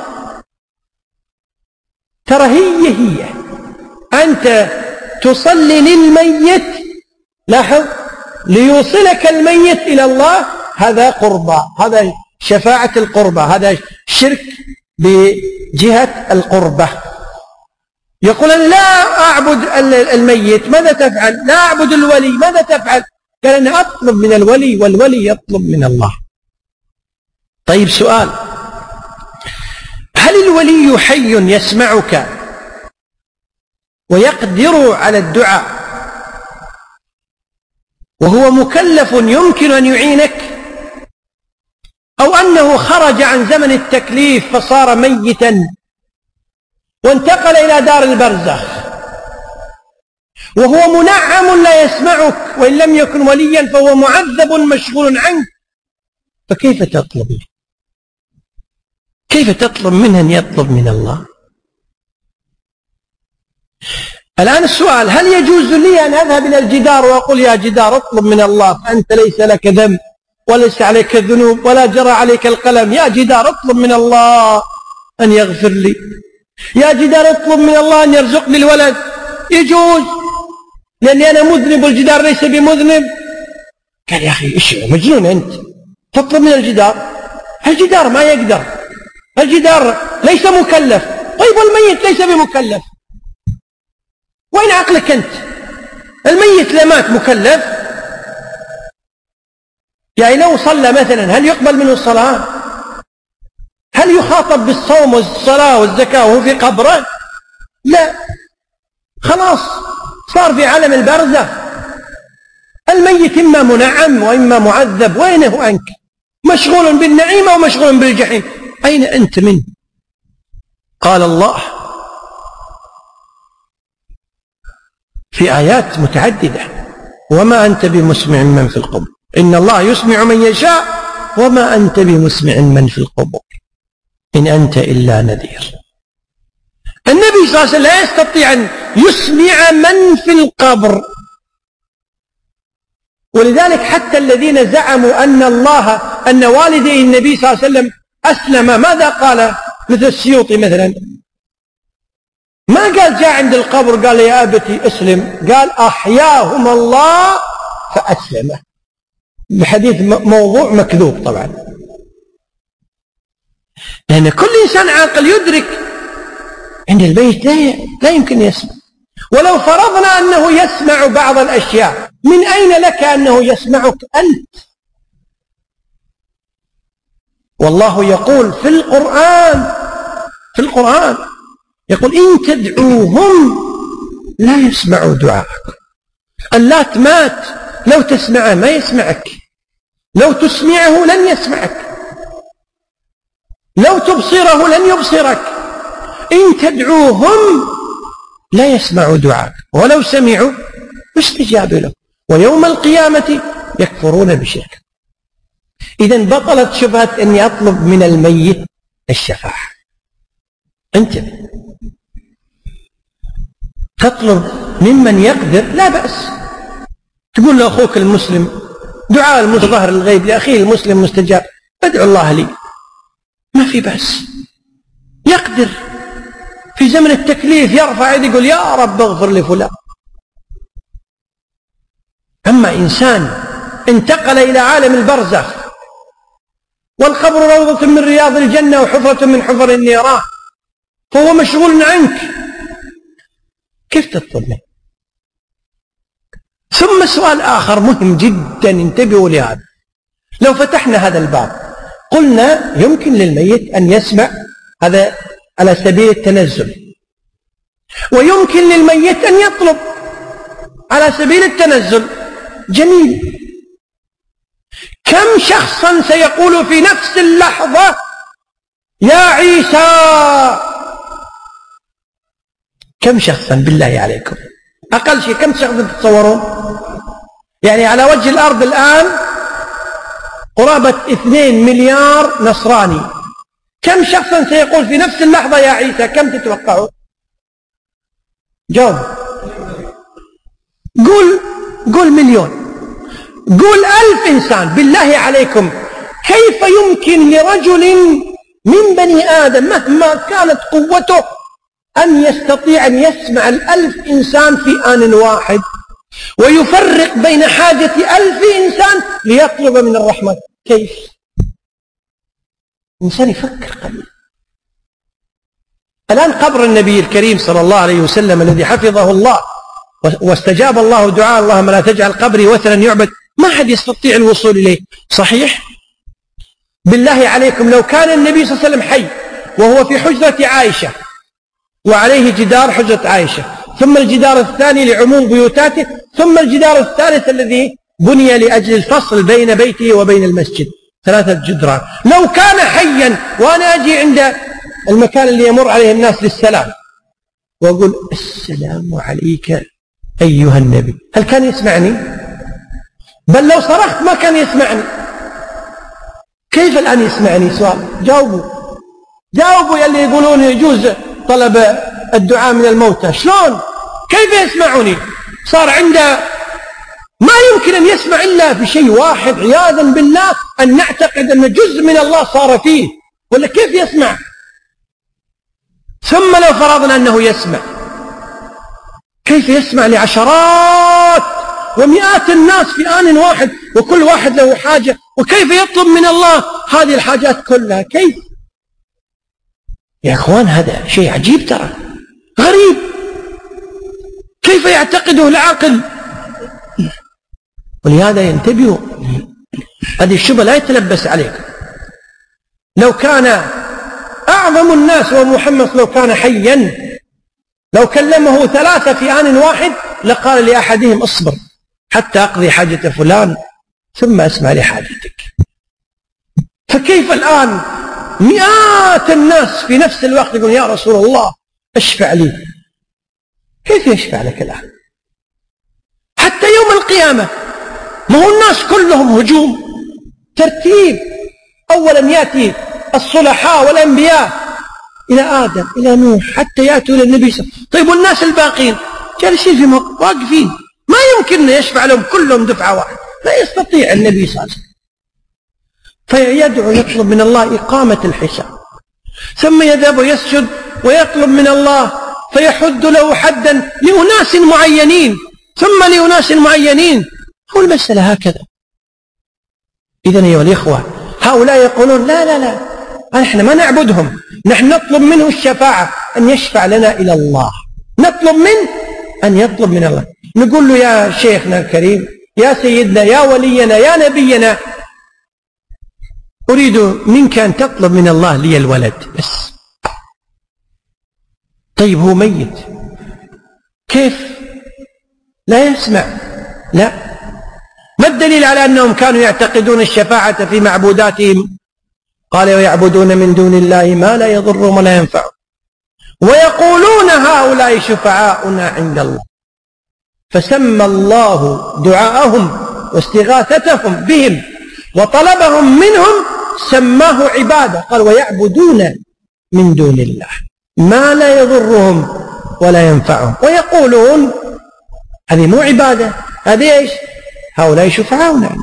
ترى هي هي أنت تصلي للميت، لاحظ، ليوصلك الميت إلى الله، هذا قربة، هذا شفاعة القربة، هذا شرك بجهة القربة. يقول: أنا لا أعبد الميت، ماذا تفعل؟ لا أعبد الولي، ماذا تفعل؟ قال: أنا أطلب من الولي والولي يطلب من الله. طيب سؤال: هل الولي حي يسمعك ويقدر على الدعاء وهو مكلف يمكن أن يعينك، أو أنه خرج عن زمن التكليف فصار ميتا وانتقل إلى دار البرزخ وهو منعم لا يسمعك، وإن لم يكن وليا فهو معذب مشغول عنك، فكيف تطلب؟ كيف تطلب منه أن يطلب من الله؟ الآن السؤال: هل يجوز لي أن أذهب إلى الجدار وأقول: يا جدار اطلب من الله فأنت ليس لك ذنب وليس عليك ذنوب ولا جرى عليك القلم، يا جدار اطلب من الله أن يغفر لي، يا جدار اطلب من الله أن يرزقني الولد؟ يجوز، لأني أنا مذنب والجدار ليس بمذنب. قال: يا أخي إيش مجنون أنت، تطلب من الجدار؟ الجدار ما يقدر، الجدار ليس مكلف. طيب والميت ليس بمكلف، وين عقلك أنت؟ الميت لمات مكلف، يعني لو صلى مثلا هل يقبل منه الصلاة؟ هل يخاطب بالصوم والصلاة والزكاة وهو في قبره؟ لا، خلاص صار في عالم البرزخ. الميت إما منعم وإما معذب، وينه عنك؟ مشغول بالنعيم أو مشغول بالجحيم، أين أنت منه؟ قال الله في آيات متعددة: وما أنت بمسمع من في القبور، إن الله يسمع من يشاء وما أنت بمسمع من في القبور إن أنت إلا نذير. النبي صلى الله عليه وسلم لا يستطيع أن يسمع من في القبر، ولذلك حتى الذين زعموا أن الله أن والدي النبي صلى الله عليه وسلم أسلم، ماذا قال؟ مثل السيوطي مثلا، ما قال جاء عند القبر قال: يا أبتي أسلم، قال: أحياهم الله فأسلمه، بحديث موضوع مكذوب طبعا. لأن كل إنسان عاقل يدرك عند البيت لا لا يمكن يسمع، ولو فرضنا أنه يسمع بعض الأشياء من أين لك أنه يسمعك أنت؟ والله يقول في القرآن في القرآن يقول إن تدعوهم لا يسمعوا دعاءكم. اللات مات، لو تسمعه ما يسمعك، لو تسمعه لن يسمعك، لو تبصره لن يبصرك. إن تدعوهم لا يسمعوا دعاءك، ولو سمعوا استجابوا له، ويوم القيامة يكفرون بشرك. إذن بطلت شبهة أني أطلب من الميت الشفاعة. أنت تطلب ممن يقدر لا بأس، تقول لأخوك المسلم دعاء المظهر الغيب لأخيه المسلم مستجاب، ادعو الله لي، ما في بأس. يقدر في زمن التكليف يرفع يد يقول يا رب اغفر لفلان. أما إنسان انتقل إلى عالم البرزخ والقبر روضة من رياض الجنة وحفرة من حفر النيران فهو مشغول عنك، كيف تطلب منه؟ ثم سؤال آخر مهم جدا، انتبهوا لهذا. لو فتحنا هذا الباب قلنا يمكن للميت أن يسمع، هذا على سبيل التنزل، ويمكن للميت أن يطلب على سبيل التنزل. جميل. كم شخصا سيقول في نفس اللحظة يا عيسى؟ كم شخصا بالله عليكم؟ أقل شيء كم شخصا تتصورون؟ يعني على وجه الأرض الآن قرابة اثنين مليار نصراني، كم شخصا سيقول في نفس اللحظة يا عيسى؟ كم تتوقعوا؟ جاوب. قول قول مليون، قول ألف إنسان. بالله عليكم كيف يمكن لرجل من بني آدم مهما كانت قوته أن يستطيع أن يسمع الألف إنسان في آن واحد ويفرق بين حاجة ألف إنسان ليطلب من الرحمة؟ كيف؟ إنسان يفكر قليلا. الآن قبر النبي الكريم صلى الله عليه وسلم الذي حفظه الله واستجاب الله دعاء اللهم لا تجعل قبري وثنا يعبد، ما حد يستطيع الوصول إليه، صحيح؟ بالله عليكم لو كان النبي صلى الله عليه وسلم حي وهو في حجرة عائشة وعليه جدار حجرة عائشة، ثم الجدار الثاني لعموم بيوتاته، ثم الجدار الثالث الذي بني لأجل الفصل بين بيته وبين المسجد، ثلاثة جدران، لو كان حيا وأنا أجي عند المكان اللي يمر عليه الناس للسلام وأقول السلام عليك أيها النبي، هل كان يسمعني؟ بل لو صرخت ما كان يسمعني. كيف الآن يسمعني؟ سؤال، جاوبوا جاوبوا يلي يقولون يجوز طلب الدعاء من الموتى، شلون؟ كيف يسمعني؟ صار عنده ما يمكن أن يسمع إلا بشيء واحد، عياذا بالله أن نعتقد أن جزء من الله صار فيه، ولا كيف يسمع؟ ثم لو فرضنا أنه يسمع، كيف يسمع لعشرات ومئات الناس في آن واحد وكل واحد له حاجة، وكيف يطلب من الله هذه الحاجات كلها؟ كيف؟ يا أخوان هذا شيء عجيب، ترى غريب، كيف يعتقده العقل؟ ولهذا ينتبهوا، هذه الشبهة لا يتلبس عليكم. لو كان أعظم الناس ومحمد لو كان حيا لو كلمه ثلاثة في آن واحد لقال لأحدهم اصبر حتى أقضي حاجة فلان ثم أسمع لحاجتك. فكيف الآن مئات الناس في نفس الوقت يقول يا رسول الله اشفع لي؟ كيف يشفع لك الآن؟ حتى يوم القيامة ما هو الناس كلهم هجوم ترتيب، أولا يأتي الصلحاء والأنبياء إلى آدم إلى نوح حتى يأتوا إلى النبي صلى الله عليه وسلم. طيب والناس الباقين جالسين في موقف واقفين، ما يمكن أن يشفع لهم كلهم دفعة واحدة، لا يستطيع النبي صلى الله عليه وسلم. فيدعو يطلب من الله إقامة الحساب، ثم يذهب ويسجد ويطلب من الله فيحد له حدا لأناس معينين ثم لأناس معينين. هو المسألة هكذا. إذن أيها الإخوة هؤلاء يقولون لا لا لا نحن ما نعبدهم، نحن نطلب منه الشفاعة، أن يشفع لنا إلى الله، نطلب منه أن يطلب من الله. نقول له يا شيخنا الكريم، يا سيدنا، يا ولينا، يا نبينا، أريد منك أن تطلب من الله لي الولد بس. طيب هو ميت، كيف؟ لا يسمع. لا. ما الدليل على أنهم كانوا يعتقدون الشفاعة في معبوداتهم؟ قال ويعبدون من دون الله ما لا يضرهم ولا ينفعهم ويقولون هؤلاء شفعاؤنا عند الله، فسمى الله دعاءهم واستغاثتهم بهم وطلبهم منهم سماه عبادة، قال ويعبدون من دون الله ما لا يضرهم ولا ينفعهم ويقولون، هذه مو عبادة، هذه ايش؟ هؤلاء شفعاؤنا.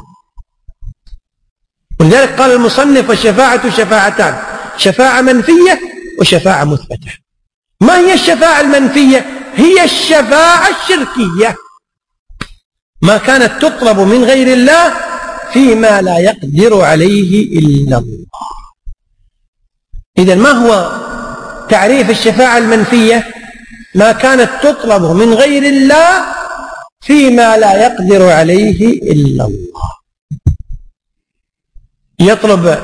ولذلك قال المصنف والشفاعة شفاعتان، شفاعة منفية وشفاعة مثبتة. ما هي الشفاعة المنفية؟ هي الشفاعة الشركية، ما كانت تطلب من غير الله فيما لا يقدر عليه إلا الله. إذن ما هو تعريف الشفاعة المنفية؟ ما كانت تطلب من غير الله فيما لا يقدر عليه إلا الله. يطلب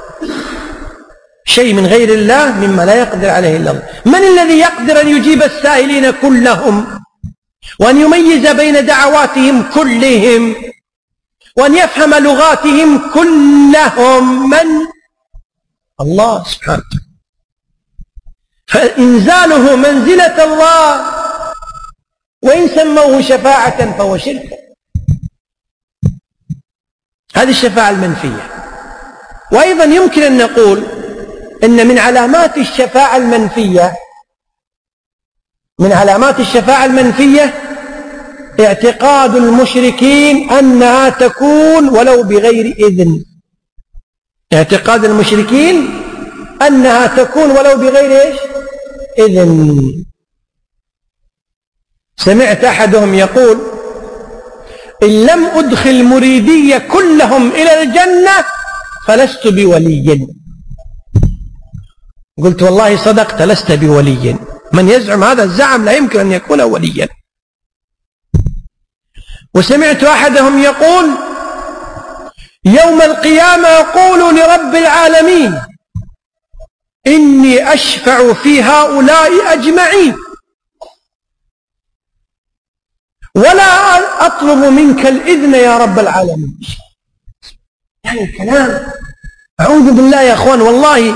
شيء من غير الله مما لا يقدر عليه إلا الله. من الذي يقدر أن يجيب السائلين كلهم وأن يميز بين دعواتهم كلهم وأن يفهم لغاتهم كلهم؟ من؟ الله سبحانه. فإنزاله منزلة الله، وإن سموه شفاعة فهو شرك. هذه الشفاعة المنفية. وأيضا يمكن أن نقول إن من علامات الشفاعة المنفية من علامات الشفاعة المنفية اعتقاد المشركين أنها تكون ولو بغير إذن. اعتقاد المشركين أنها تكون ولو بغير إيش؟ إذن. سمعت أحدهم يقول إن لم أدخل مريدي كلهم إلى الجنة فلست بولي. قلت والله صدقت، لست بولي. من يزعم هذا الزعم لا يمكن أن يكون وليا. وسمعت أحدهم يقول يوم القيامة أقول لرب العالمين إني أشفع في هؤلاء أجمعين ولا أطلب منك الإذن يا رب العالمين. يعني الكلام، أعوذ بالله يا أخوان، والله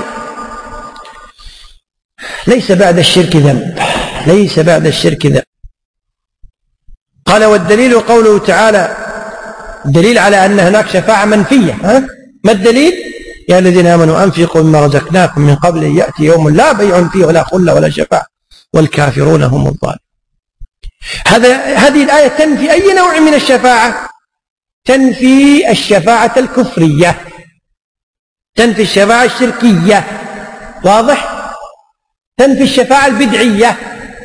ليس بعد الشرك ذنب، ليس بعد الشرك ذنب. قال والدليل قوله تعالى، دليل على أن هناك شفاعة منفية. ها؟ ما الدليل؟ يا الذين آمنوا أنفقوا مما رزقناكم من قبل أن يأتي يوم لا بيع فيه ولا خلة ولا شفاعة والكافرون هم الظالمون. هذا هذه الآية تنفي أي نوع من الشفاعة؟ تنفي الشفاعة الكفرية، تنفي الشفاعة الشركية، واضح؟ تنفي الشفاعة البدعية.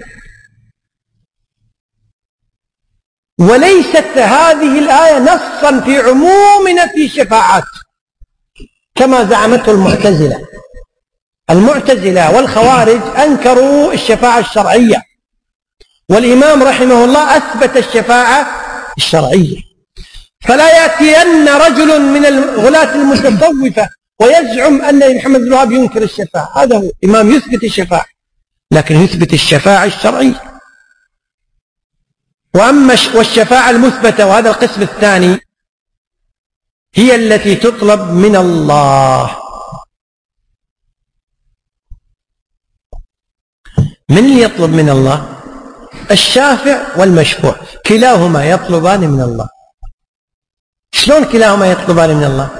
وليست هذه الآية نصا في عموم نفي الشفاعات كما زعمته المعتزلة. المعتزلة والخوارج أنكروا الشفاعة الشرعية، والإمام رحمه الله أثبت الشفاعة الشرعية. فلا يأتين رجل من الغلاة المتصوفة ويزعم أن محمد بن الوهاب ينكر الشفاعة. هذا هو الإمام يثبت الشفاعة، لكن يثبت الشفاعة الشرعية. وأما والشفاعة المثبتة، وهذا القسم الثاني، هي التي تطلب من الله. من اللي يطلب من الله؟ الشافع والمشفوع، كلاهما يطلبان من الله. شلون كلاهما يطلبان من الله؟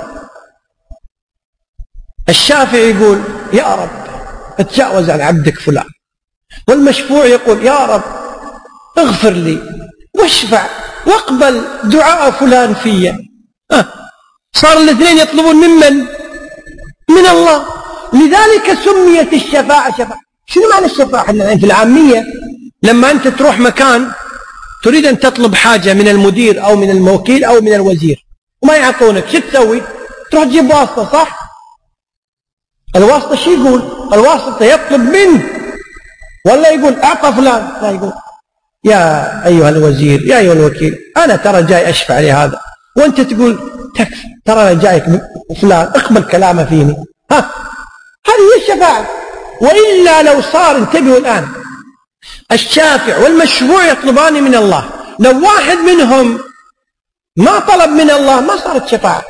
الشافع يقول يا رب اتجاوز عن عبدك فلان، والمشفوع يقول يا رب اغفر لي واشفع واقبل دعاء فلان فيا. أه. صار الاثنين يطلبون ممن؟ من الله. لذلك سميت الشفاعة شفاعة. شنو معنى الشفاعة في العامية؟ لما أنت تروح مكان تريد أن تطلب حاجة من المدير أو من الموكيل أو من الوزير وما يعطونك، شو تسوي؟ تروح تجيب واسطة، صح؟ الواسطة شو يقول؟ الواسطة يطلب منه ولا يقول أعطى فلان؟ لا، يقول يا أيها الوزير، يا أيها الوكيل، أنا ترى جاي أشفع لهذا، وأنت تقول تكفى، ترى أنا جايك فلان، اقبل كلامه فيني. ها، هذه هي الشفاعة. وإلا لو صار، انتبهوا الآن، الشافع والمشفوع يطلبان من الله، لو واحد منهم ما طلب من الله ما صارت شفاعة.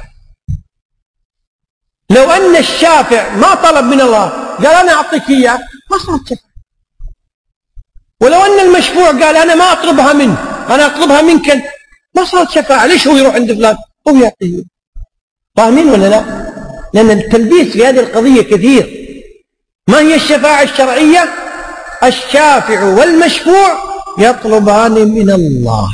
لو أن الشافع ما طلب من الله قال أنا أعطيك إياه ما صارت شفاعة. ولو أن المشفوع قال أنا ما أطلبها منه، أنا أطلبها منك، ما صارت شفاعة. ليش هو يروح عند فلان هو يعطيه؟ فاهمين ولا لا؟ لأن التلبيس في هذه القضية كثير. ما هي الشفاعة الشرعية؟ الشافع والمشفوع يطلبان من الله.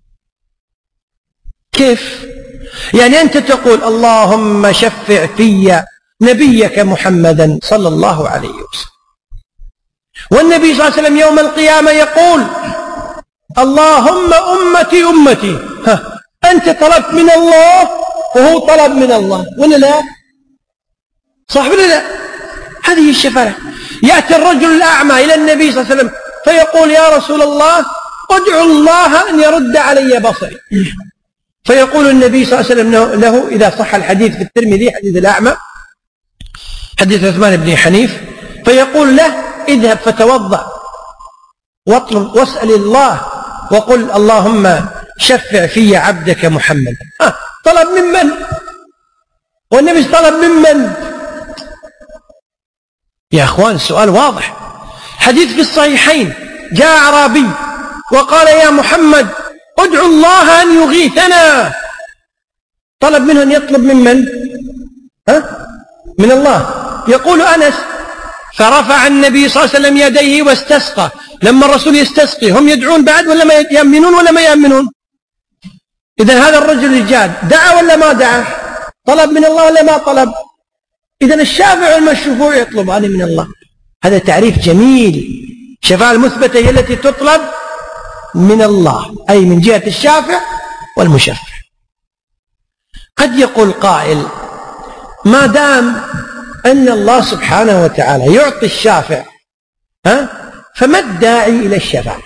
كيف؟ يعني أنت تقول اللهم شفع في نبيك محمدا صلى الله عليه وسلم، والنبي صلى الله عليه وسلم يوم القيامة يقول اللهم أمتي أمتي. ها، أنت طلبت من الله وهو طلب من الله، ولا لا؟ صح ولا لا؟ هذه الشفاعة. يأتي الرجل الأعمى إلى النبي صلى الله عليه وسلم فيقول يا رسول الله ادعو الله أن يرد علي بصري، فيقول النبي صلى الله عليه وسلم له إذا صح الحديث في الترمذي حديث الأعمى حديث عثمان بن حنيف، فيقول له اذهب فتوضأ واطلب واسأل الله وقل اللهم شفع في عبدك محمد. آه، طلب ممن؟ والنبي طلب ممن؟ يا أخوان السؤال واضح. حديث في الصحيحين جاء أعرابي وقال يا محمد ادعو الله أن يغيثنا، طلب منه أن يطلب ممن؟ ها؟ من الله. يقول أنس فرفع النبي صلى الله عليه وسلم يديه واستسقى. لما الرسول يستسقي هم يدعون بعد ولا ما يأمنون ولا ما يأمنون؟ إذن هذا الرجل الجاد دعا ولا ما دعا؟ طلب من الله ولا ما طلب؟ إذن الشافع والمشفوع يطلبان من الله. هذا تعريف جميل. الشفاعة المثبتة هي التي تطلب من الله، أي من جهة الشافع والمشفع. قد يقول قائل ما دام أن الله سبحانه وتعالى يعطي الشافع، ها، فما الداعي إلى الشفاعة؟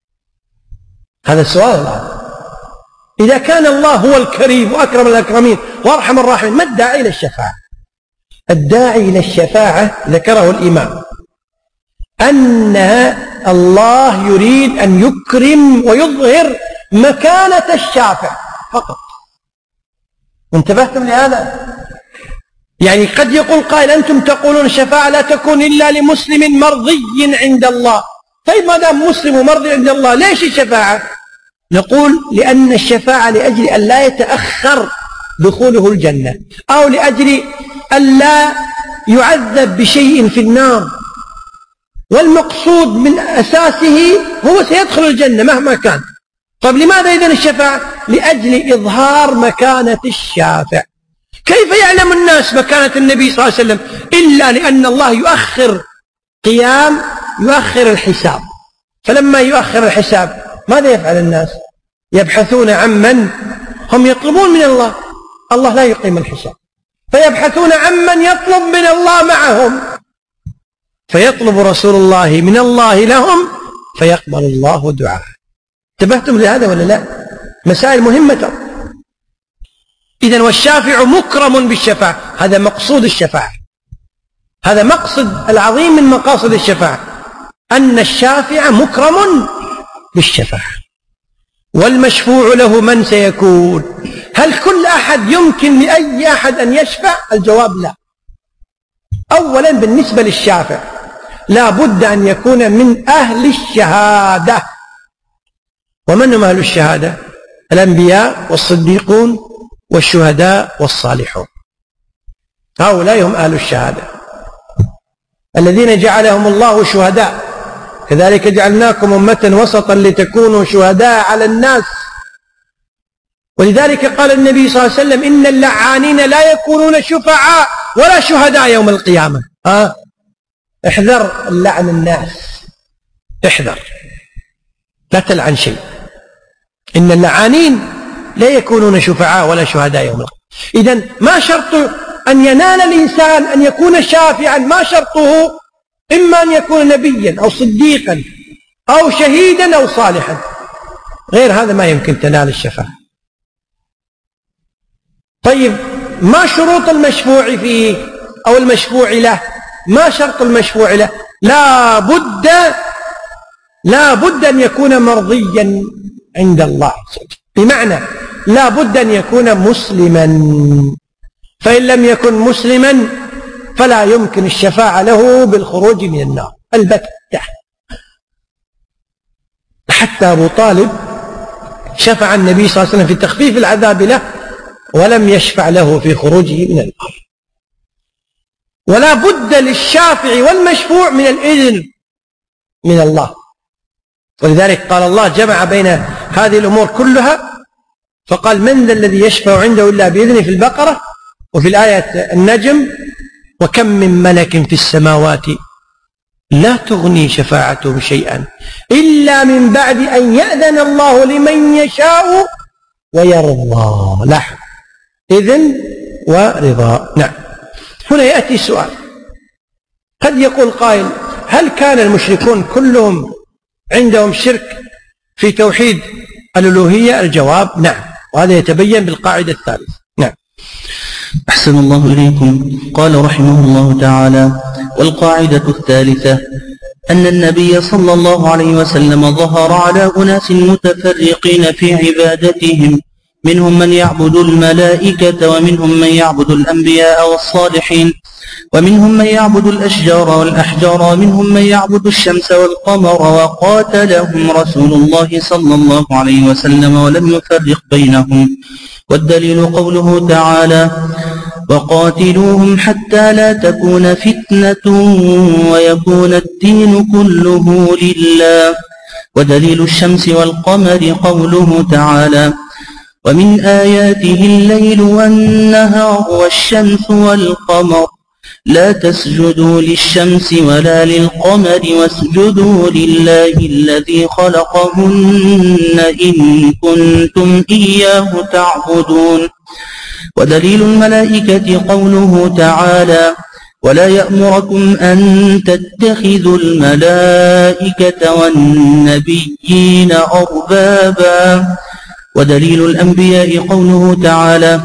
هذا السؤال الآن. إذا كان الله هو الكريم وأكرم الأكرمين وأرحم الراحمين، ما الداعي إلى الشفاعة؟ الداعي إلى الشفاعة ذكره الإمام أن الله يريد أن يكرم ويظهر مكانة الشافع فقط. انتبهتم لهذا؟ يعني قد يقول قائل أنتم تقولون الشفاعة لا تكون إلا لمسلم مرضي عند الله. طيب ما دام مسلم ومرضي عند الله ليش الشفاعة؟ نقول لأن الشفاعة لأجل أن لا يتأخر دخوله الجنة، أو لأجل أن لا يعذب بشيء في النار، والمقصود من أساسه هو سيدخل الجنة مهما كان. طيب لماذا إذن الشفاعة؟ لأجل إظهار مكانة الشافع. كيف يعلم الناس مكانة النبي صلى الله عليه وسلم إلا لأن الله يؤخر قيام يؤخر الحساب. فلما يؤخر الحساب ماذا يفعل الناس؟ يبحثون عن من هم يطلبون من الله. الله لا يقيم الحساب، فيبحثون عن من يطلب من الله معهم، فيطلب رسول الله من الله لهم فيقبل الله دعاءه. انتبهتم لهذا ولا لا؟ مسائل مهمة. إذن والشافع مكرم بالشفاعة، هذا مقصود الشفاعة، هذا مقصد العظيم من مقاصد الشفاعة، أن الشافع مكرم بالشفاعة. والمشفوع له من سيكون؟ هل كل أحد يمكن لأي أحد أن يشفع؟ الجواب لا. أولا بالنسبة للشافع لا بد أن يكون من أهل الشهادة. ومن هم أهل الشهادة؟ الأنبياء والصديقون والشهداء والصالحون، هؤلاء هم أهل الشهادة الذين جعلهم الله شهداء. كذلك جعلناكم أمة وسطا لتكونوا شهداء على الناس. ولذلك قال النبي صلى الله عليه وسلم إن اللعانين لا يكونون شفعاء ولا شهداء يوم القيامة. ها؟ احذر اللعن الناس، احذر لا تلعن شيء. إن اللعانين لا يكونون شفعاء ولا شهداء يوم القيامة. إذن ما شرط أن ينال الإنسان أن يكون شافعا؟ ما شرطه إما أن يكون نبيا أو صديقا أو شهيدا أو صالحا، غير هذا ما يمكن تنال الشفاعة. طيب ما شروط المشفوع فيه أو المشفوع له؟ ما شرط المشفوع له؟ لا بد لا بد أن يكون مرضيا عند الله، بمعنى لا بد أن يكون مسلما، فإن لم يكن مسلما فلا يمكن الشفاعة له بالخروج من النار البتة. حتى أبو طالب شفع النبي صلى الله عليه وسلم في تخفيف العذاب له ولم يشفع له في خروجه من النار. ولا بد للشافع والمشفوع من الإذن من الله، ولذلك قال الله جمع بين هذه الأمور كلها فقال من ذا الذي يشفع عنده إلا بإذنه في البقرة، وفي الآية النجم وكم من ملك في السماوات لا تغني شفاعتهم شيئا إلا من بعد أن يأذن الله لمن يشاء ويرضى. لاحظ إذن ورضا. نعم. هنا يأتي سؤال، قد يقول قائل هل كان المشركون كلهم عندهم شرك في توحيد الألوهية؟ الجواب نعم، وهذا يتبين بالقاعدة الثالثة. نعم. أحسن الله إليكم. قال رحمه الله تعالى: والقاعدة الثالثة أن النبي صلى الله عليه وسلم ظهر على أناس متفرقين في عبادتهم، منهم من يعبد الملائكة ومنهم من يعبد الأنبياء والصالحين، ومنهم من يعبد الأشجار والأحجار، ومنهم من يعبد الشمس والقمر، وقاتلهم رسول الله صلى الله عليه وسلم ولم يفرق بينهم. والدليل قوله تعالى: وقاتلوهم حتى لا تكون فتنة ويكون الدين كله لله. ودليل الشمس والقمر قوله تعالى: ومن آياته الليل والنهار والشمس والقمر لا تسجدوا للشمس ولا للقمر واسجدوا لله الذي خلقهن إن كنتم إياه تعبدون. ودليل الملائكة قوله تعالى: ولا يأمركم أن تتخذوا الملائكة والنبيين أربابا. ودليل الأنبياء قوله تعالى: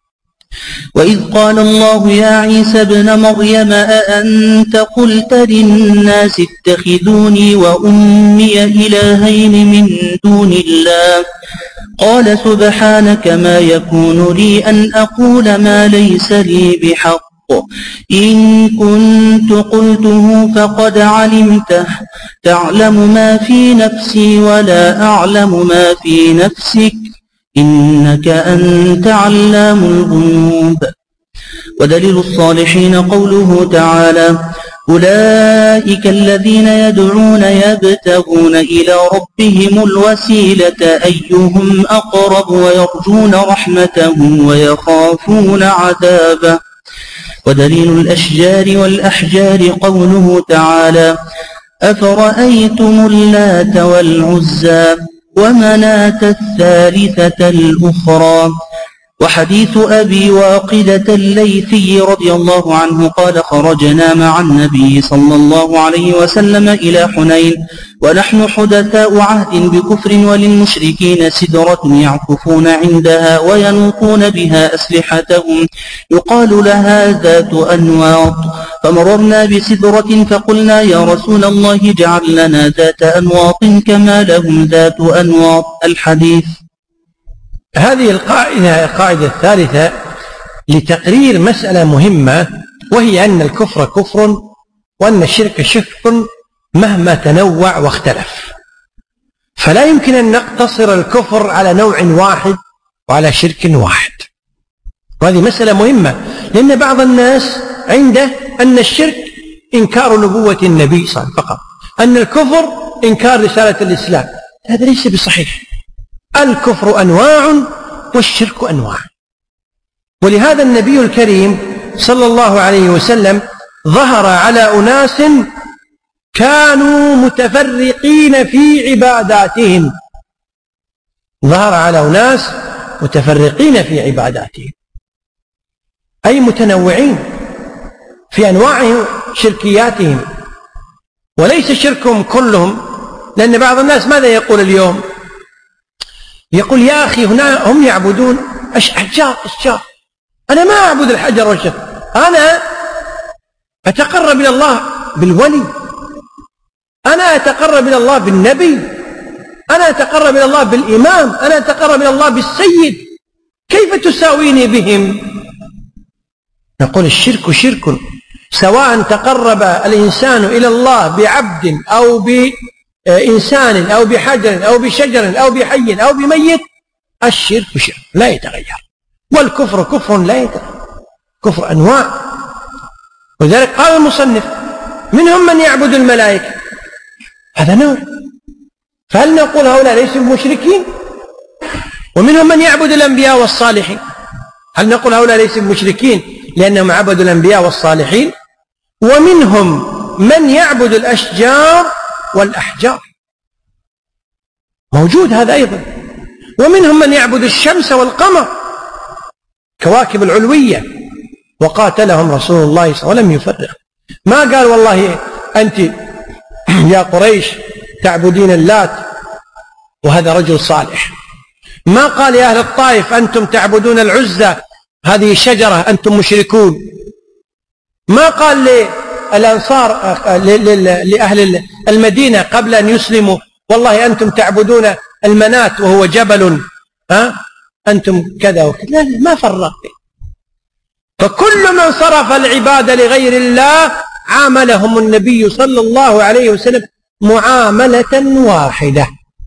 وإذ قال الله يا عيسى ابن مريم أأنت قلت للناس اتخذوني وأمي إلهين من دون الله قال سبحانك ما يكون لي أن أقول ما ليس لي بحق إن كنت قلته فقد علمته تعلم ما في نفسي ولا أعلم ما في نفسك إنك أنت علام الغيوب. ودليل الصالحين قوله تعالى: أولئك الذين يدعون يبتغون إلى ربهم الوسيلة أيهم أقرب ويرجون رحمته ويخافون عذابه. ودليل الأشجار والأحجار قوله تعالى: أفرأيتم اللات والعزى ومناة الثالثة الأخرى. وحديث أبي واقدة الليثي رضي الله عنه قال: خرجنا مع النبي صلى الله عليه وسلم إلى حنين ونحن حدثاء عهد بكفر، وللمشركين سدرة يعكفون عندها وينوطون بها أسلحتهم يقال لها ذات أنواط، فمررنا بسدرة فقلنا يا رسول الله اجعل لنا ذات أنواط كما لهم ذات أنواط. الحديث. هذه القاعدة القاعدة الثالثة لتقرير مسألة مهمة، وهي أن الكفر كفر وأن الشرك شرك مهما تنوع واختلف، فلا يمكن أن نقتصر الكفر على نوع واحد وعلى شرك واحد. وهذه مسألة مهمة، لأن بعض الناس عنده أن الشرك إنكار نبوة النبي صلى الله عليه وسلم فقط، أن الكفر إنكار رسالة الإسلام. هذا ليس بصحيح. الكفر أنواع والشرك أنواع، ولهذا النبي الكريم صلى الله عليه وسلم ظهر على أناس كانوا متفرقين في عباداتهم، ظهر على أناس متفرقين في عباداتهم، أي متنوعين في أنواع شركياتهم، وليس شركهم كلهم لأن بعض الناس ماذا يقول اليوم؟ يقول يا أخي هنا هم يعبدون أشجار أشجار، أنا ما أعبد الحجر والشجر، أنا أتقرب إلى الله بالولي، أنا أتقرب إلى الله بالنبي، أنا أتقرب إلى الله بالإمام، أنا أتقرب إلى الله بالسيد، كيف تساويني بهم؟ نقول الشرك شرك، سواء تقرب الإنسان إلى الله بعبد أو بإنسان أو بحجر أو بشجر أو بحي أو بميت، الشرك شرك لا يتغير، والكفر كفر لا يتغير، كفر أنواع. ولذلك قال المصنف منهم من يعبد الملائكة، هذا نوع، فهل نقول هؤلاء ليسوا مشركين؟ ومنهم من يعبد الأنبياء والصالحين، هل نقول هؤلاء ليسوا مشركين لأنهم عبدوا الأنبياء والصالحين؟ ومنهم من يعبد الأشجار والأحجار، موجود هذا أيضا. ومنهم من يعبد الشمس والقمر، كواكب العلوية، وقاتلهم رسول الله صلى الله عليه وسلم ولم يفرق، ما قال والله أنت يا قريش تعبدين اللات وهذا رجل صالح، ما قال يا أهل الطائف أنتم تعبدون العزى هذه شجرة أنتم مشركون، ما قال للأنصار لأهل المدينة قبل أن يسلموا والله أنتم تعبدون المنات وهو جبل ها أنتم كذا وكذا، لا ما فرق. فكل من صرف العبادة لغير الله عاملهم النبي صلى الله عليه وسلم معاملة واحدة،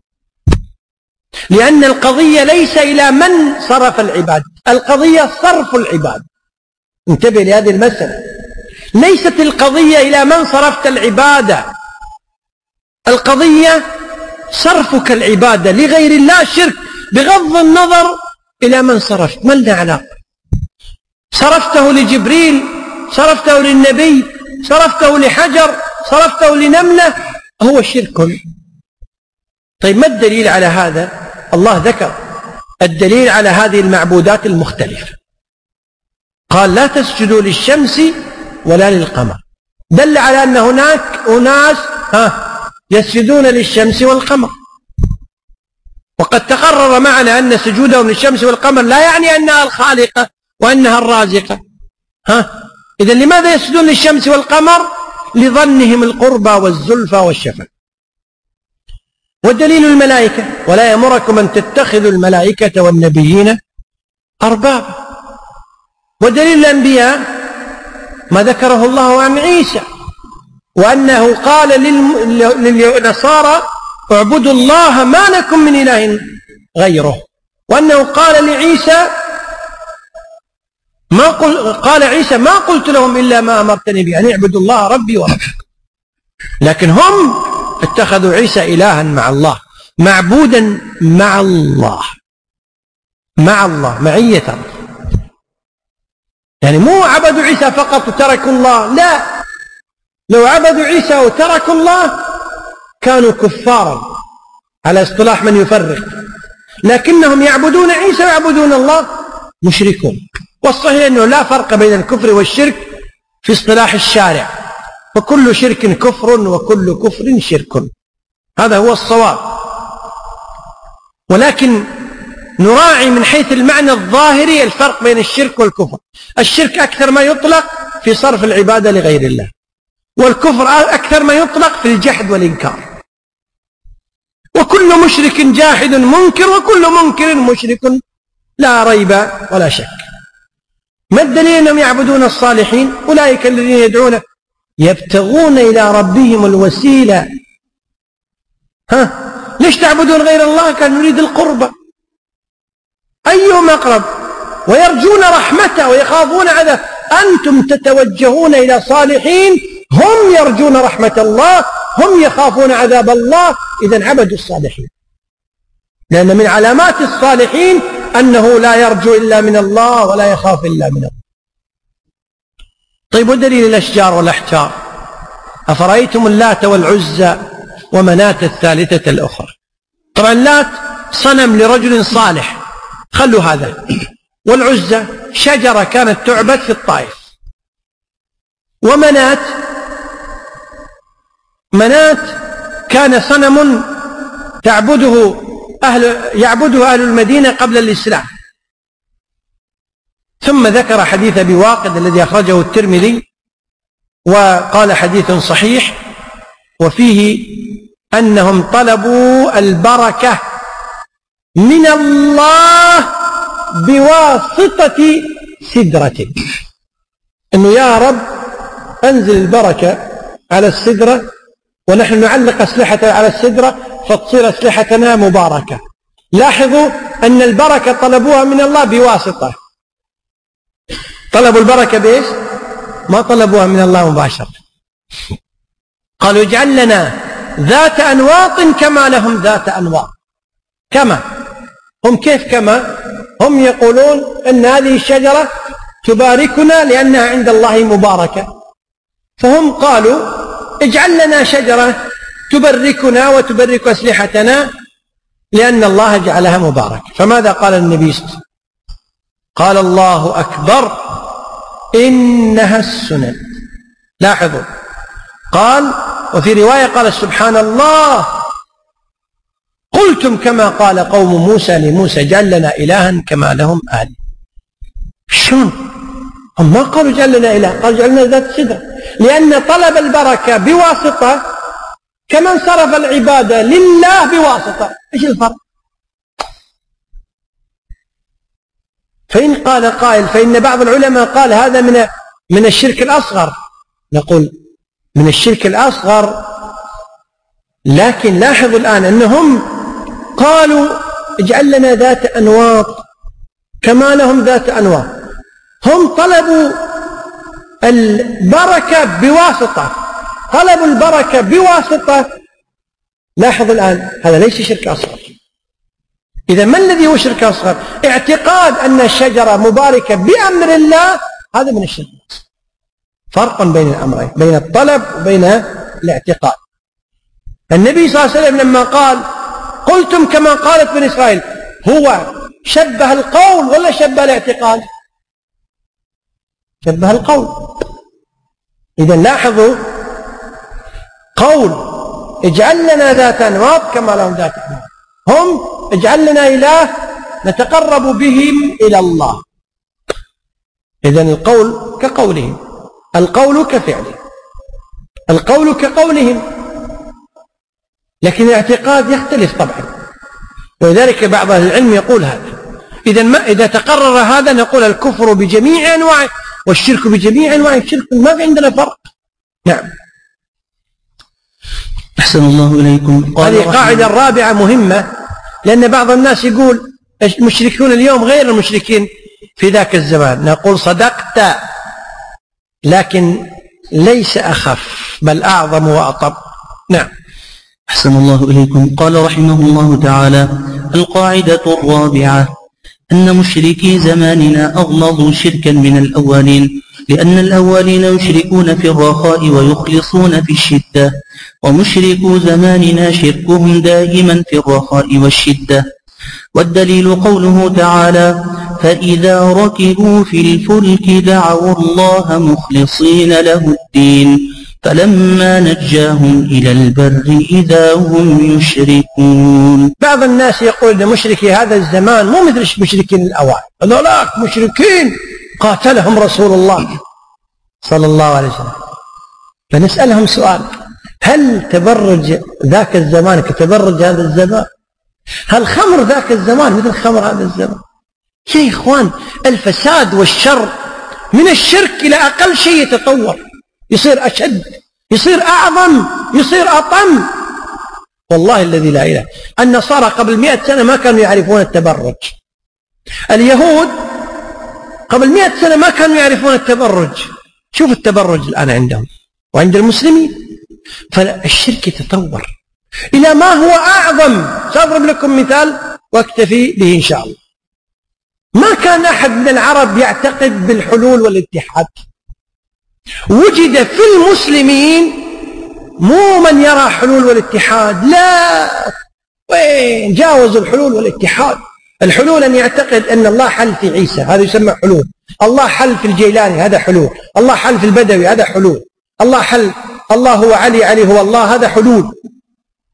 لأن القضية ليس إلى من صرف العبادة، القضية صرف العبادة. انتبه لهذه المسألة، ليست القضية إلى من صرفت العبادة، القضية صرفك العبادة لغير الله شرك، بغض النظر إلى من صرفت، ما لنا علاقة، صرفته لجبريل، صرفته للنبي، صرفته لحجر، صرفته لنملة، هو شرك. طيب ما الدليل على هذا؟ الله ذكر الدليل على هذه المعبودات المختلفة، قال لا تسجدوا للشمس ولا للقمر، دل على أن هناك أناس ها يسجدون للشمس والقمر، وقد تقرر معنا أن سجودهم للشمس والقمر لا يعني أنها الخالقة وأنها الرازقة، ها إذا لماذا يسجدون للشمس والقمر؟ لظنهم القربى والزلفى والشفاعة. والدليل الملائكة، ولا يأمركم أن تتخذوا الملائكة والنبيين أربابا. ودليل الأنبياء ما ذكره الله عن عيسى، وأنه قال للنصارى اعبدوا الله ما لكم من إله غيره، وأنه قال لعيسى ما قل قال عيسى ما قلت لهم إلا ما أمرتني به أن اعبدوا الله ربي وربكم، لكن هم اتخذوا عيسى إلها مع الله، معبودا مع الله، مع الله معية الله، يعني مو عبدوا عيسى فقط وتركوا الله، لا، لو عبدوا عيسى وتركوا الله كانوا كفارا على اصطلاح من يفرق، لكنهم يعبدون عيسى ويعبدون الله، مشركون. والصحيح أنه لا فرق بين الكفر والشرك في اصطلاح الشارع، وكل شرك كفر وكل كفر شرك، هذا هو الصواب. ولكن نراعي من حيث المعنى الظاهري الفرق بين الشرك والكفر. الشرك أكثر ما يطلق في صرف العبادة لغير الله، والكفر أكثر ما يطلق في الجحد والإنكار. وكل مشرك جاحد منكر، وكل منكر مشرك لا ريب ولا شك. ما الدليل أنهم يعبدون الصالحين؟ أولئك الذين يدعون يبتغون إلى ربهم الوسيلة. ها ليش تعبدون غير الله؟ كان نريد القربة، أيهم أقرب، ويرجون رحمته ويخافون عذابه. أنتم تتوجهون إلى صالحين هم يرجون رحمة الله، هم يخافون عذاب الله، إذن عبدوا الصالحين، لأن من علامات الصالحين أنه لا يرجو إلا من الله ولا يخاف إلا من الله. طيب ودليل الأشجار والأحجار؟ أفرأيتم اللات والعزى ومناة الثالثة الأخرى. طبعا اللات صنم لرجل صالح، خلوا هذا، والعزى شجرة كانت تعبد في الطائف، ومناة مناة كان صنم تعبده أهل يعبده أهل المدينة قبل الإسلام. ثم ذكر حديث أبي واقد الذي أخرجه الترمذي وقال حديث صحيح، وفيه أنهم طلبوا البركة من الله بواسطة سدرة، أنه يا رب أنزل البركة على السدرة، ونحن نعلق أسلحة على السدرة فتصير أسلحتنا مباركة. لاحظوا أن البركة طلبوها من الله بواسطة، طلبوا البركة بإيش؟ ما طلبوها من الله مباشرة. قالوا اجعل لنا ذات أنواط كما لهم ذات أنواط. كما هم كيف كما؟ هم يقولون أن هذه الشجرة تباركنا لأنها عند الله مباركة، فهم قالوا اجعل لنا شجرة تبركنا وتبرك أسلحتنا لأن الله جعلها مباركة. فماذا قال النبي صلى الله عليه وسلم؟ قال الله أكبر إنها السنن. لاحظوا، قال وفي رواية قال سبحان الله قلتم كما قال قوم موسى لموسى اجعل لنا إلها كما لهم آله. شلون؟ هم ما قالوا اجعل لنا إله، قالوا اجعل لنا ذات سدرة، لأن طلب البركة بواسطة كمن صرف العبادة لله بواسطة. ايش الفرق؟ فإن قال قائل فإن بعض العلماء قال هذا من من الشرك الأصغر، نقول من الشرك الأصغر، لكن لاحظوا الآن أنهم قالوا اجعل لنا ذات أنواط كما لهم ذات أنواط. هم طلبوا البركة بواسطة، طلبوا البركة بواسطة. لاحظوا الآن هذا ليس شرك أصغر. إذا ما الذي هو شرك أصغر؟ اعتقاد أن الشجرة مباركة بأمر الله، هذا من الشرك. فرق بين الأمرين، بين الطلب وبين الاعتقاد. النبي صلى الله عليه وسلم لما قال قلتم كما قالت بني إسرائيل، هو شبه القول ولا شبه الاعتقاد؟ شبه القول. إذا لاحظوا قول اجعل لنا ذات أنواط كما لهم ذات أنواط، هم اجعل لنا إله نتقرب بهم إلى الله. إذن القول كقولهم، القول كفعلهم، القول كقولهم، لكن الاعتقاد يختلف طبعا. ولذلك بعض أهل العلم يقول هذا. إذا ما إذا تقرر هذا نقول الكفر بجميع أنواعه والشرك بجميع أنواعه. الشرك ما في عندنا فرق. نعم. أحسن الله إليكم. هذه قاعدة الرابعة مهمة، لأن بعض الناس يقول المشركون اليوم غير المشركين في ذاك الزمان. نقول صدقت، لكن ليس أخف بل أعظم وأطب. نعم. أحسن الله إليكم. قال رحمه الله تعالى: القاعدة الرابعة أن مشركي زماننا أغلظوا شركا من الأولين، لأن الأولين يشركون في الرخاء ويخلصون في الشدة، ومشركو زماننا شركهم دائما في الرخاء والشدة. والدليل قوله تعالى: فإذا ركبوا في الفلك دعوا الله مخلصين له الدين فلما نجاهم إلى البر إذا هم يشركون. بعض الناس يقول أن مشركي هذا الزمان مو مثل مشركين الأوائل، هذولاك مشركين قاتلهم رسول الله صلى الله عليه وسلم. فنسألهم سؤال: هل تبرج ذاك الزمان كتبرج هذا الزمان؟ هل خمر ذاك الزمان مثل خمر هذا الزمان؟ يا إخوان، الفساد والشر من الشرك إلى أقل شيء يتطور، يصير أشد، يصير أعظم، يصير أطم. والله الذي لا إله. النصارى قبل مئة سنة ما كانوا يعرفون التبرج، اليهود قبل مئة سنة ما كانوا يعرفون التبرج. شوف التبرج الآن عندهم وعند المسلمين. فالشرك يتطور إلى ما هو أعظم. سأضرب لكم مثال واكتفي به إن شاء الله. ما كان أحد من العرب يعتقد بالحلول والاتحاد. وجد في المسلمين مو من يرى حلول والاتحاد، لا، وين جاوزوا الحلول والاتحاد. الحلول أن يعتقد أن الله حل في عيسى، هذا يسمى حلول. الله حل في الجيلاني، هذا حلول. الله حل في البدوي، هذا حلول. الله حل، الله هو علي، علي هو الله، هذا حلول.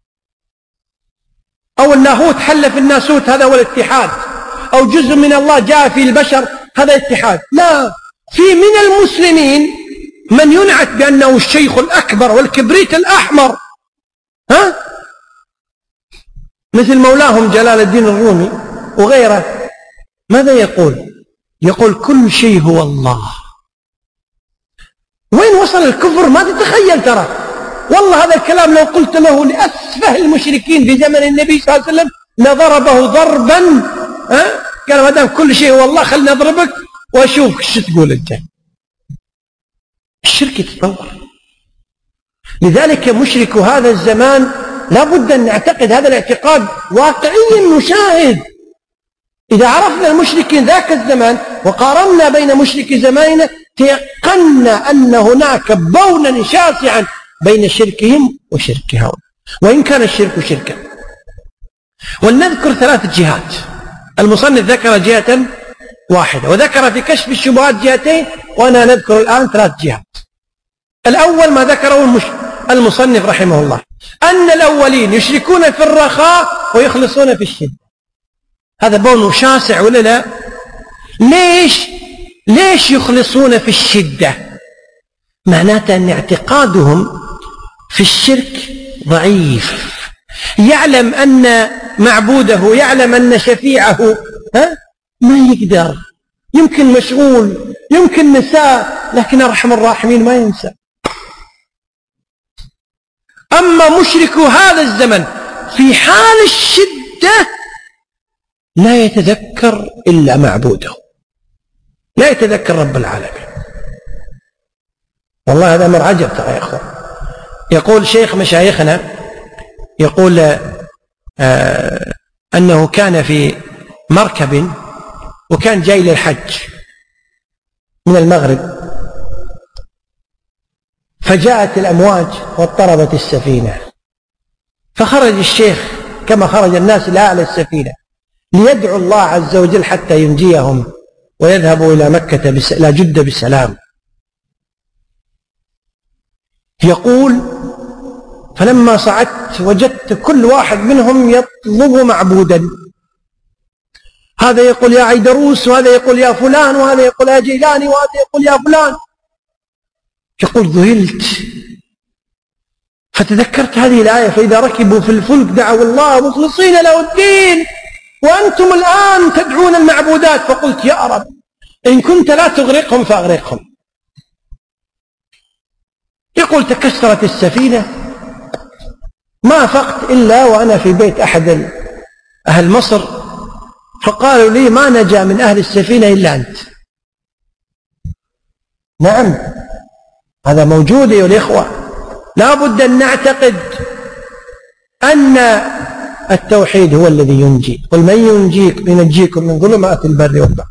أو اللاهوت حل في الناسوت، هذا هو الاتحاد، أو جزء من الله جاء في البشر، هذا اتحاد. لا، في من المسلمين من ينعت بأنه الشيخ الأكبر والكبريت الأحمر، ها؟ مثل مولاهم جلال الدين الرومي وغيره. ماذا يقول؟ يقول كل شيء هو الله. وين وصل الكفر ما تتخيل ترى. والله هذا الكلام لو قلت له لأسفه المشركين في زمن النبي صلى الله عليه وسلم لضربه ضربا، ها؟ قال ما دام كل شيء هو الله خلنا نضربك واشوف ايش تقول انت. الشرك يتطور. لذلك مشرك هذا الزمان لا بد أن نعتقد هذا الاعتقاد واقعي مشاهد. إذا عرفنا المشركين ذاك الزمان وقارنا بين مشرك زماننا تيقنا أن هناك بونا شاسعا بين شركهم وشرك هؤلاء، وإن كان الشرك شركا. ولنذكر ثلاث جهات. المصنف ذكر جهة واحدة وذكر في كشف الشبهات جهتين، وأنا نذكر الآن ثلاث جهات. الأول ما ذكره المصنف رحمه الله، أن الأولين يشركون في الرخاء ويخلصون في الشدة. هذا بون شاسع ولا لا؟ ليش؟ ليش يخلصون في الشدة؟ معناته أن اعتقادهم في الشرك ضعيف، يعلم أن معبوده، يعلم أن شفيعه ها؟ ما يقدر، يمكن مشغول، يمكن نساء، لكن أرحم الراحمين ما ينسى. أما مشرك هذا الزمن في حال الشدة لا يتذكر إلا معبوده، لا يتذكر رب العالمين. والله هذا أمر عجب ترى يا أخوان. يقول شيخ مشايخنا، يقول آه أنه كان في مركب وكان جاي للحج من المغرب، فجاءت الأمواج واضطربت السفينة، فخرج الشيخ كما خرج الناس إلى أعلى السفينة ليدعو الله عز وجل حتى ينجيهم ويذهبوا إلى مكة بس... إلى جدة بسلام. يقول فلما صعدت وجدت كل واحد منهم يطلب معبودا، هذا يقول يا عيدروس، وهذا يقول يا فلان، وهذا يقول يا جيلاني، وهذا يقول يا فلان. يقول ذهلت فتذكرت هذه الآية فإذا ركبوا في الفلك دعوا الله مخلصين له الدين وأنتم الآن تدعون المعبودات، فقلت يا رب إن كنت لا تغرقهم فأغرقهم. يقول تكسرت السفينة، ما أفقت إلا وأنا في بيت أحد أهل مصر، فقالوا لي ما نجا من أهل السفينة إلا أنت. نعم هذا موجود يا الإخوة. لا بد أن نعتقد أن التوحيد هو الذي ينجي. قل من ينجيك ينجيكم من ظلمات البر والبحر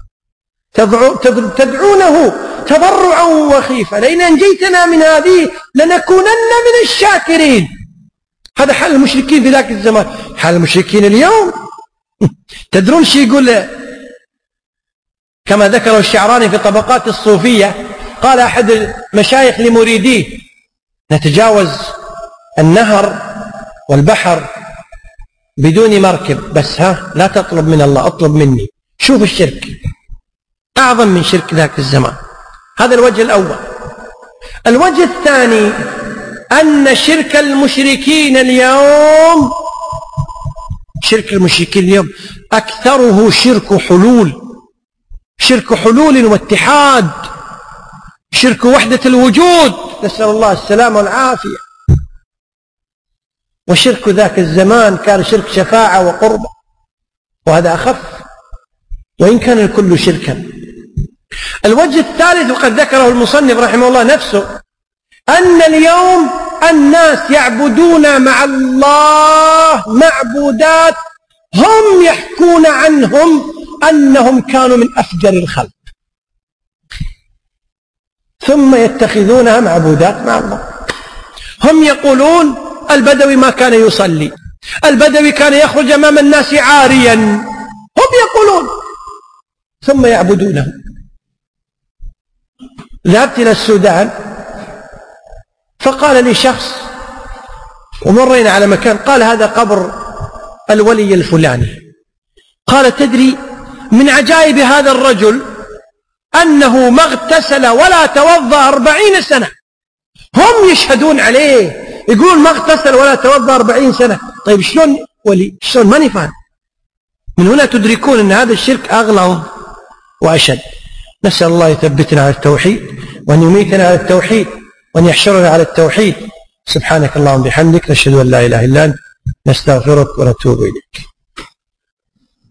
تدعونه تضرعا وخيفا لئن أنجيتنا من هذه لنكونن من الشاكرين. هذا حال المشركين في ذاك الزمان. حال المشركين اليوم تدرون شيء يقول كما ذكره الشعراني في طبقات الصوفية، قال أحد المشايخ لمريديه نتجاوز النهر والبحر بدون مركب، بس ها لا تطلب من الله، اطلب مني. شوف الشرك أعظم من شرك ذاك الزمان. هذا الوجه الأول. الوجه الثاني أن شرك المشركين اليوم شرك المشركين اليوم أكثره شرك حلول، شرك حلول واتحاد، شرك وحدة الوجود، نسأل الله السلامة والعافية. وشرك ذاك الزمان كان شرك شفاعة وقربة، وهذا أخف وإن كان الكل شركا. الوجه الثالث وقد ذكره المصنف رحمه الله نفسه، أن اليوم الناس يعبدون مع الله معبودات هم يحكون عنهم أنهم كانوا من أفجر الخلق، ثم يتخذونها معبودات مع الله. هم يقولون البدوي ما كان يصلي، البدوي كان يخرج أمام الناس عاريا، هم يقولون، ثم يعبدونه. ذهبت إلى السودان فقال لي شخص ومرينا على مكان، قال هذا قبر الولي الفلاني. قال تدري من عجائب هذا الرجل أنه ما اغتسل ولا توضأ أربعين سنة، هم يشهدون عليه يقولون ما اغتسل ولا توضأ أربعين سنة. طيب شلون ولي؟ شلون؟ ماني فاهم. من هنا تدركون أن هذا الشرك أغلظ وأشد. نسأل الله يثبتنا على التوحيد وأن يميتنا على التوحيد وأن يحشرنا على التوحيد. سبحانك اللهم وبحمدك، نشهد أن لا إله إلا أنت، نستغفرك ونتوب إليك.